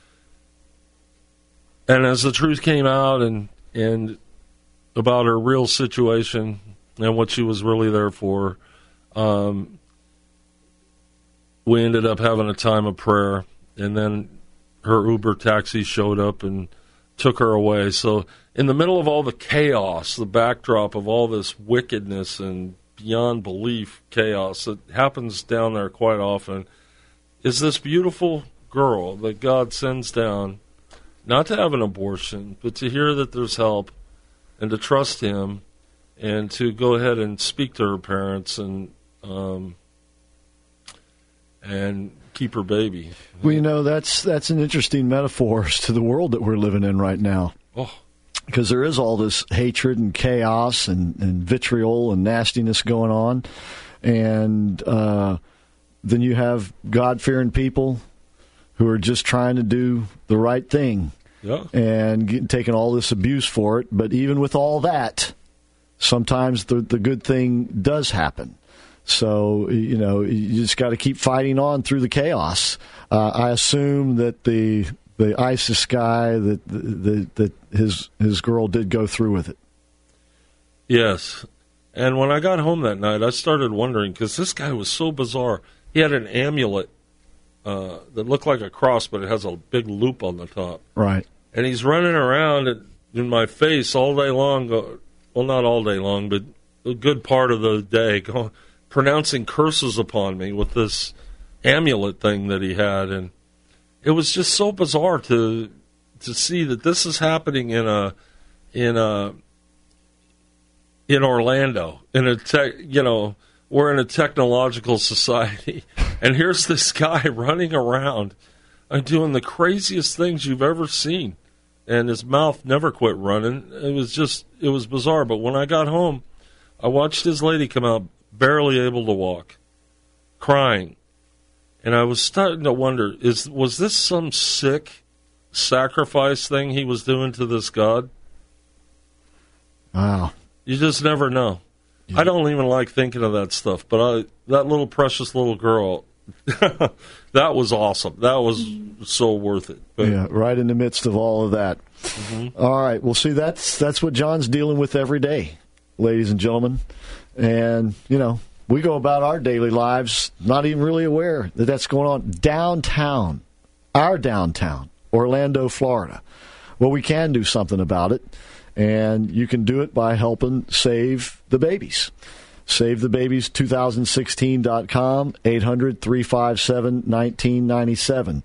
and as the truth came out and, and about her real situation and what she was really there for, um, we ended up having a time of prayer, and then her Uber taxi showed up and took her away. So in the middle of all the chaos, the backdrop of all this wickedness and beyond belief chaos that happens down there quite often, is this beautiful girl that God sends down, not to have an abortion, but to hear that there's help and to trust Him and to go ahead and speak to her parents and um, and keep her baby. Well, you know, that's that's an interesting metaphor to the world that we're living in right now. Oh. Because there is all this hatred and chaos and, and vitriol and nastiness going on. And uh, then you have God-fearing people who are just trying to do the right thing. Yeah. And get, taking all this abuse for it. But even with all that, sometimes the, the good thing does happen. So, you know, you just got to keep fighting on through the chaos. Uh, I assume that the the ISIS guy, that the, that his his girl did go through with it. Yes. And when I got home that night, I started wondering, because this guy was so bizarre. He had an amulet uh, that looked like a cross, but it has a big loop on the top. Right. And he's running around in my face all day long. Well, not all day long, but a good part of the day, going, pronouncing curses upon me with this amulet thing that he had. And it was just so bizarre to to see that this is happening in a in a in Orlando, in a tech, you know, we're in a technological society, and here's this guy running around and doing the craziest things you've ever seen, and his mouth never quit running. It was just, it was bizarre. But when I got home, I watched his lady come out, barely able to walk, crying, and I was starting to wonder: is was this some sick sacrifice thing he was doing to this God? Wow. You just never know. Yeah. I don't even like thinking of that stuff, but I, that little precious little girl, that was awesome. That was so worth it. But, yeah, right in the midst of all of that. Mm-hmm. All right. Well, see, that's that's what John's dealing with every day, ladies and gentlemen. And, you know, we go about our daily lives not even really aware that that's going on downtown, our downtown, Orlando, Florida. Well, we can do something about it. And you can do it by helping save the babies. Save the Babies twenty sixteen dot com, eight hundred, three five seven, one nine nine seven.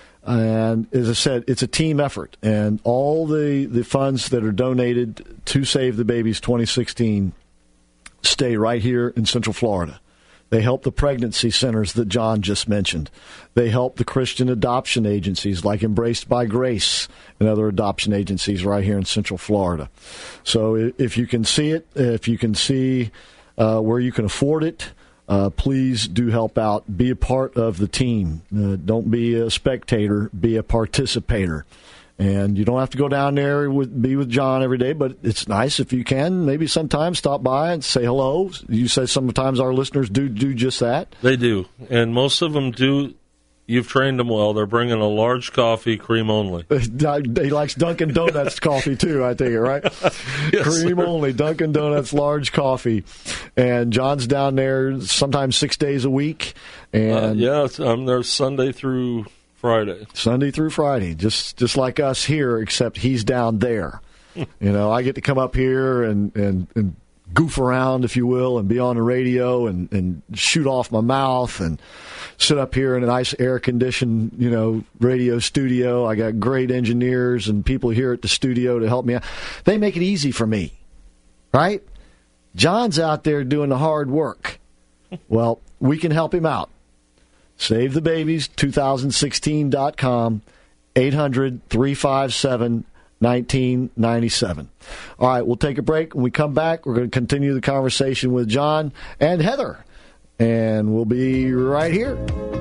And as I said, it's a team effort. And all the, the funds that are donated to Save the Babies twenty sixteen stay right here in Central Florida. They help the pregnancy centers that John just mentioned. They help the Christian adoption agencies like Embraced by Grace and other adoption agencies right here in Central Florida. So if you can see it, if you can see uh, where you can afford it, uh, please do help out. Be a part of the team. Uh, don't be a spectator. Be a participator. And you don't have to go down there with be with John every day, but it's nice if you can. Maybe sometimes stop by and say hello. You say sometimes our listeners do do just that. They do, and most of them do. You've trained them well. They're bringing a large coffee, cream only. He likes Dunkin' Donuts coffee too, I take it, right? Yes, cream sir. Only, Dunkin' Donuts, large coffee. And John's down there sometimes six days a week. And uh, yeah, I'm there Sunday through Friday. Sunday through Friday, just just like us here, except he's down there. You know, I get to come up here and, and, and goof around, if you will, and be on the radio and, and shoot off my mouth and sit up here in a nice air-conditioned, you know, radio studio. I got great engineers and people here at the studio to help me out. They make it easy for me, right? John's out there doing the hard work. Well, we can help him out. Save the Babies twenty sixteen dot com, eight hundred, three five seven, one nine nine seven. All right, we'll take a break. When we come back, we're going to continue the conversation with John and Heather. And we'll be right here.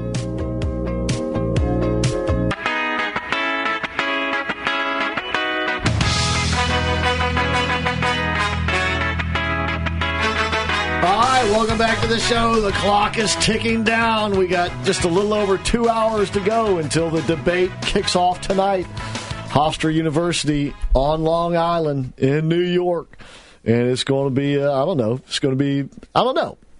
All right, welcome back to the show. The clock is ticking down. We got just a little over two hours to go until the debate kicks off tonight. Hofstra University on Long Island in New York. And it's going to be, uh, I don't know, it's going to be, I don't know.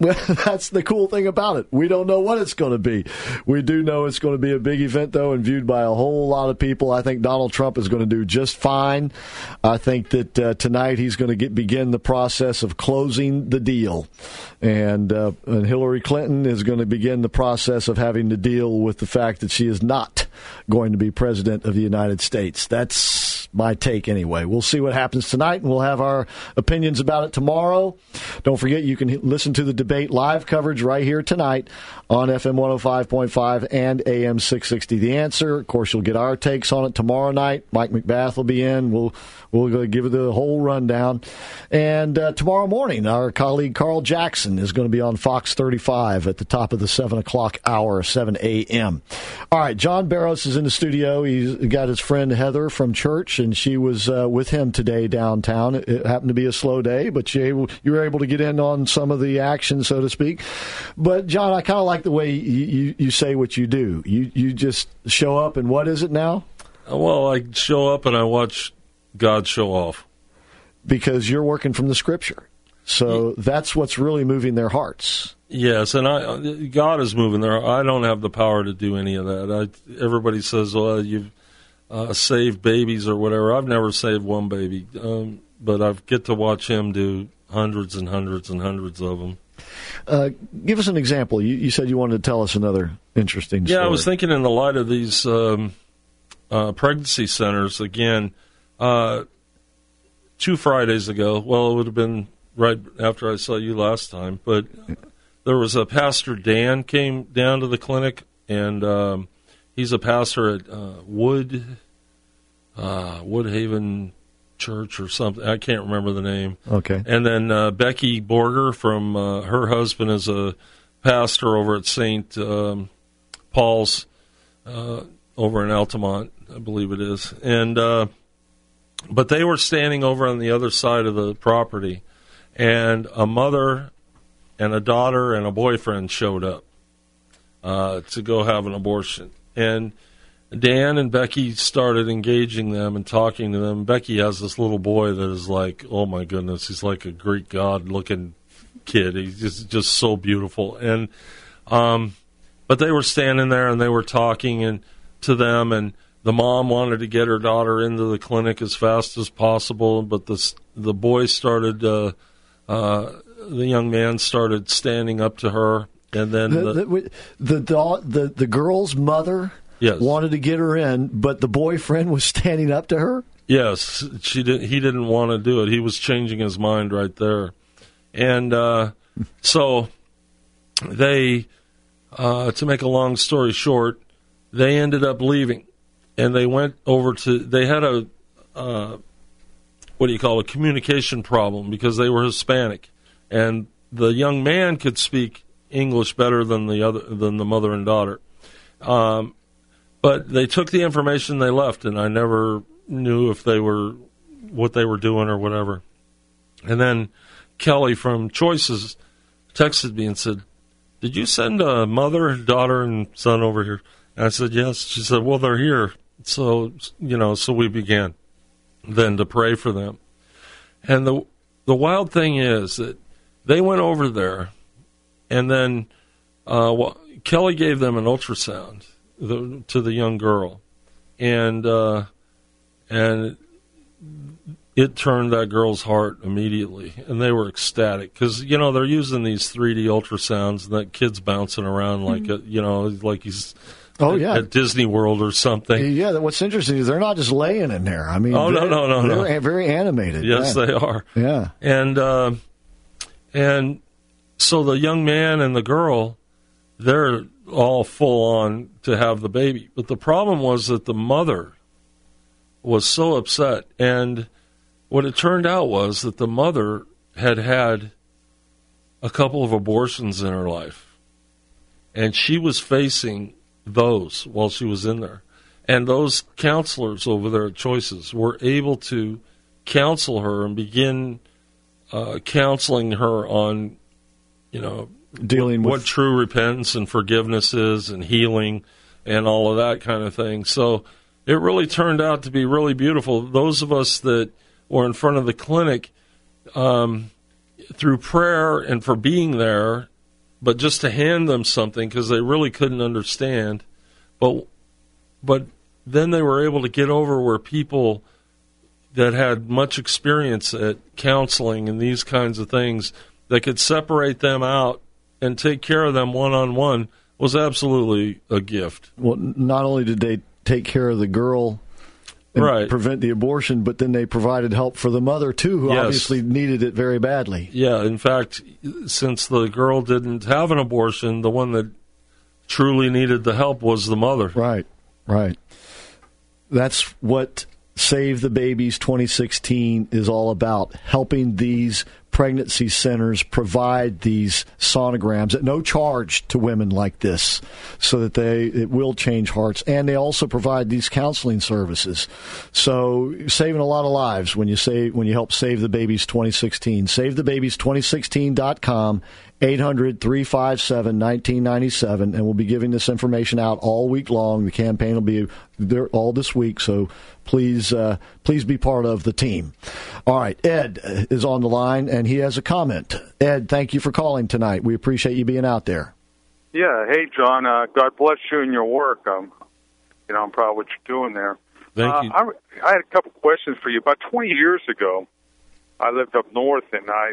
That's the cool thing about it. We don't know what it's going to be. We do know it's going to be a big event, though, and viewed by a whole lot of people. I think Donald Trump is going to do just fine. I think that uh, tonight he's going to get, begin the process of closing the deal. And, uh, and Hillary Clinton is going to begin the process of having to deal with the fact that she is not going to be president of the United States. That's my take anyway. We'll see what happens tonight, and we'll have our opinions about it tomorrow. Don't forget, you can listen to the debate live coverage right here tonight on F M one oh five point five and A M six sixty. The Answer. Of course, you'll get our takes on it tomorrow night. Mike McBath will be in. We'll we'll give you the whole rundown. And uh, tomorrow morning, our colleague Carl Jackson is going to be on Fox thirty-five at the top of the seven o'clock hour, seven a.m. All right, John Barros is in the studio. He's got his friend Heather from church, and she was uh, with him today downtown. It, it happened to be a slow day, but you, you were able to get in on some of the action, so to speak. But, John, I kind of like the way you, you, you say what you do. You, you just show up, and what is it now? Well, I show up and I watch God show off. Because you're working from the Scripture. So yeah. That's what's really moving their hearts. Yes, and I, God is moving there. I don't have the power to do any of that. I, everybody says, well, you've uh, saved babies or whatever. I've never saved one baby, um, but I get to watch him do hundreds and hundreds and hundreds of them. Uh, give us an example. You, you said you wanted to tell us another interesting story. Yeah, I was thinking in the light of these um, uh, pregnancy centers, again, uh, two Fridays ago, well, it would have been right after I saw you last time, but there was a Pastor Dan came down to the clinic, and um, he's a pastor at uh, Wood uh, Woodhaven Church or something. I can't remember the name. Okay. And then uh, Becky Borger from uh, her husband is a pastor over at Saint Um, Paul's uh, over in Altamont, I believe it is. And uh, but they were standing over on the other side of the property, and a mother and a daughter and a boyfriend showed up uh, to go have an abortion. And Dan and Becky started engaging them and talking to them. Becky has this little boy that is like, oh my goodness, he's like a Greek god-looking kid. He's just, just so beautiful. And um, but they were standing there and they were talking and to them, and the mom wanted to get her daughter into the clinic as fast as possible, but the the boy started. Uh, uh, the young man started standing up to her, and then the the the the, the, the, the girl's mother. Yes. Wanted to get her in, but the boyfriend was standing up to her? Yes, she did. He didn't want to do it. He was changing his mind right there. And uh, so they, uh, to make a long story short, they ended up leaving. And they went over to, they had a, uh, what do you call it, a communication problem because they were Hispanic. And the young man could speak English better than the other, than the mother and daughter. Um But they took the information, they left, and I never knew if they were, what they were doing or whatever. And then Kelly from Choices texted me and said, did you send a mother, daughter, and son over here? And I said, yes. She said, well, they're here. So, you know, so we began then to pray for them. And the the wild thing is that they went over there, and then uh, well, Kelly gave them an ultrasound. The, to the young girl, and uh, and it turned that girl's heart immediately, and they were ecstatic because you know they're using these three D ultrasounds, and that kid's bouncing around like mm-hmm. a, you know like he's oh at, yeah at Disney World or something. Yeah, what's interesting is they're not just laying in there. I mean, oh no no no they're no, very animated. Yes, yeah. they are. Yeah, and uh, and so the young man and the girl, they're all full on to have the baby. But the problem was that the mother was so upset. And what it turned out was that the mother had had a couple of abortions in her life. And she was facing those while she was in there. And those counselors over there at Choices were able to counsel her and begin uh, counseling her on, you know, dealing what, with what true repentance and forgiveness is and healing and all of that kind of thing. So it really turned out to be really beautiful. Those of us that were in front of the clinic, um, through prayer and for being there but just to hand them something because they really couldn't understand. But but then they were able to get over where people that had much experience at counseling and these kinds of things that could separate them out and take care of them one-on-one was absolutely a gift. Well, not only did they take care of the girl and right. prevent the abortion, but then they provided help for the mother, too, who yes. obviously needed it very badly. Yeah, in fact, since the girl didn't have an abortion, the one that truly needed the help was the mother. Right, right. That's what Save the Babies twenty sixteen is all about, helping these pregnancy centers provide these sonograms at no charge to women like this so that they it will change hearts. And they also provide these counseling services. So you're saving a lot of lives when you say when you help Save the Babies twenty sixteen. save the babies twenty sixteen dot com, eight hundred, three five seven, one nine nine seven, and we'll be giving this information out all week long. The campaign will be there all this week, so please uh, please be part of the team. All right, Ed is on the line, and he has a comment. Ed, thank you for calling tonight. We appreciate you being out there. Yeah, hey, John, uh, God bless you and your work. Um, you know, I'm proud of what you're doing there. Thank uh, you. I, I had a couple questions for you. About twenty years ago, I lived up north, and I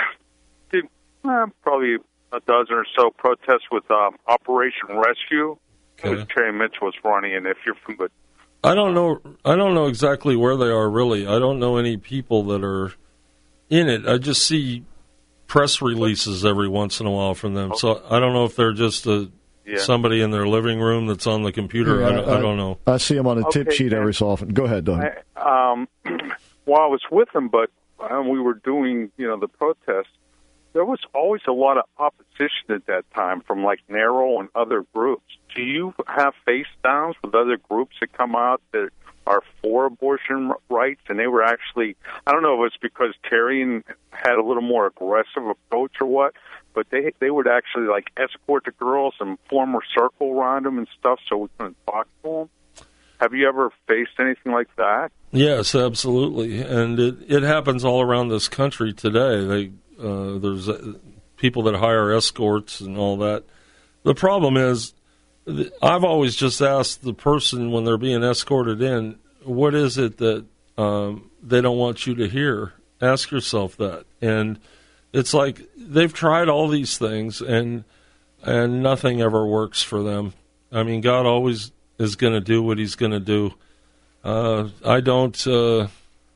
did uh, probably a dozen or so protests with um, Operation Rescue. Okay. It was Terry Mitchell was running, and if you're from the I don't know. I don't know exactly where they are. Really, I don't know any people that are in it. I just see press releases every once in a while from them. So I don't know if they're just a yeah. somebody in their living room that's on the computer. Yeah, I, don't, I, I don't know. I see them on a tip okay, sheet every so often. Go ahead, Doug. I, um, well, I was with them, but um, we were doing, you know, the protests. There was always a lot of opposition at that time from, like, NARAL and other groups. Do you have face downs with other groups that come out that are for abortion rights? And they were actually, I don't know if it's because Terry had a little more aggressive approach or what, but they they would actually, like, escort the girls and form a circle around them and stuff so we couldn't talk to them. Have you ever faced anything like that? Yes, absolutely. And it, it happens all around this country today. They Uh, there's uh, people that hire escorts and all that. The problem is, I've always just asked the person when they're being escorted in, what is it that um, they don't want you to hear? Ask yourself that. And it's like they've tried all these things, and and nothing ever works for them. I mean, God always is going to do what he's going to do. Uh, I don't... Uh,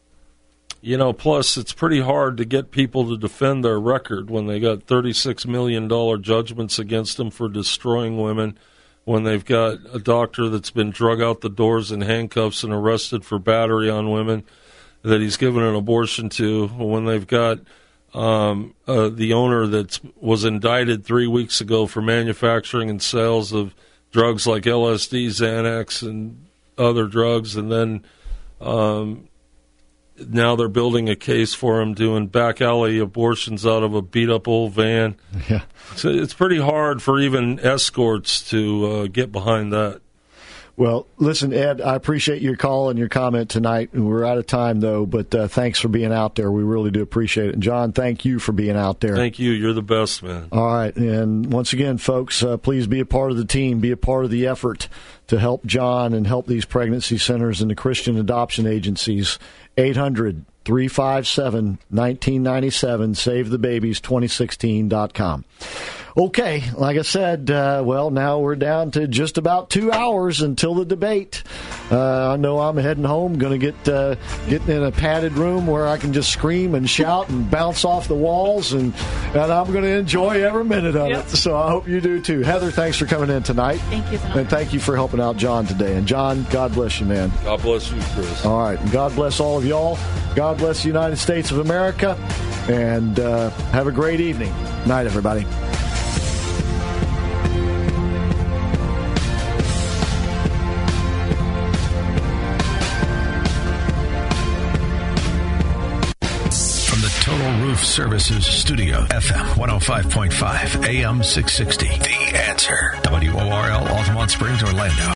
You know, plus it's pretty hard to get people to defend their record when they got thirty-six million dollars judgments against them for destroying women, when they've got a doctor that's been drug out the doors in handcuffs and arrested for battery on women that he's given an abortion to, when they've got um, uh, the owner that was indicted three weeks ago for manufacturing and sales of drugs like L S D, Xanax, and other drugs, and then... Um, Now they're building a case for him doing back alley abortions out of a beat-up old van. Yeah, so it's pretty hard for even escorts to uh, get behind that. Well, listen, Ed, I appreciate your call and your comment tonight. We're out of time, though, but uh, thanks for being out there. We really do appreciate it. And, John, thank you for being out there. Thank you. You're the best, man. All right. And once again, folks, uh, please be a part of the team, be a part of the effort to help John and help these pregnancy centers and the Christian adoption agencies. eight hundred, three five seven, one nine nine seven, save the babies twenty sixteen dot com. Okay, like I said, uh, well, now we're down to just about two hours until the debate. Uh, I know I'm heading home, going to get uh, get in a padded room where I can just scream and shout and bounce off the walls, and, and I'm going to enjoy every minute of yep. it. So I hope you do too. Heather, thanks for coming in tonight. Thank you so much. And thank you for helping out John today. And John, God bless you, man. God bless you, Chris. All right, and God bless all of y'all. God bless the United States of America, and uh, have a great evening. Night, everybody. Total Roof Services Studio, F M one oh five point five, A M six sixty. The Answer. W O R L, Altamont Springs, Orlando.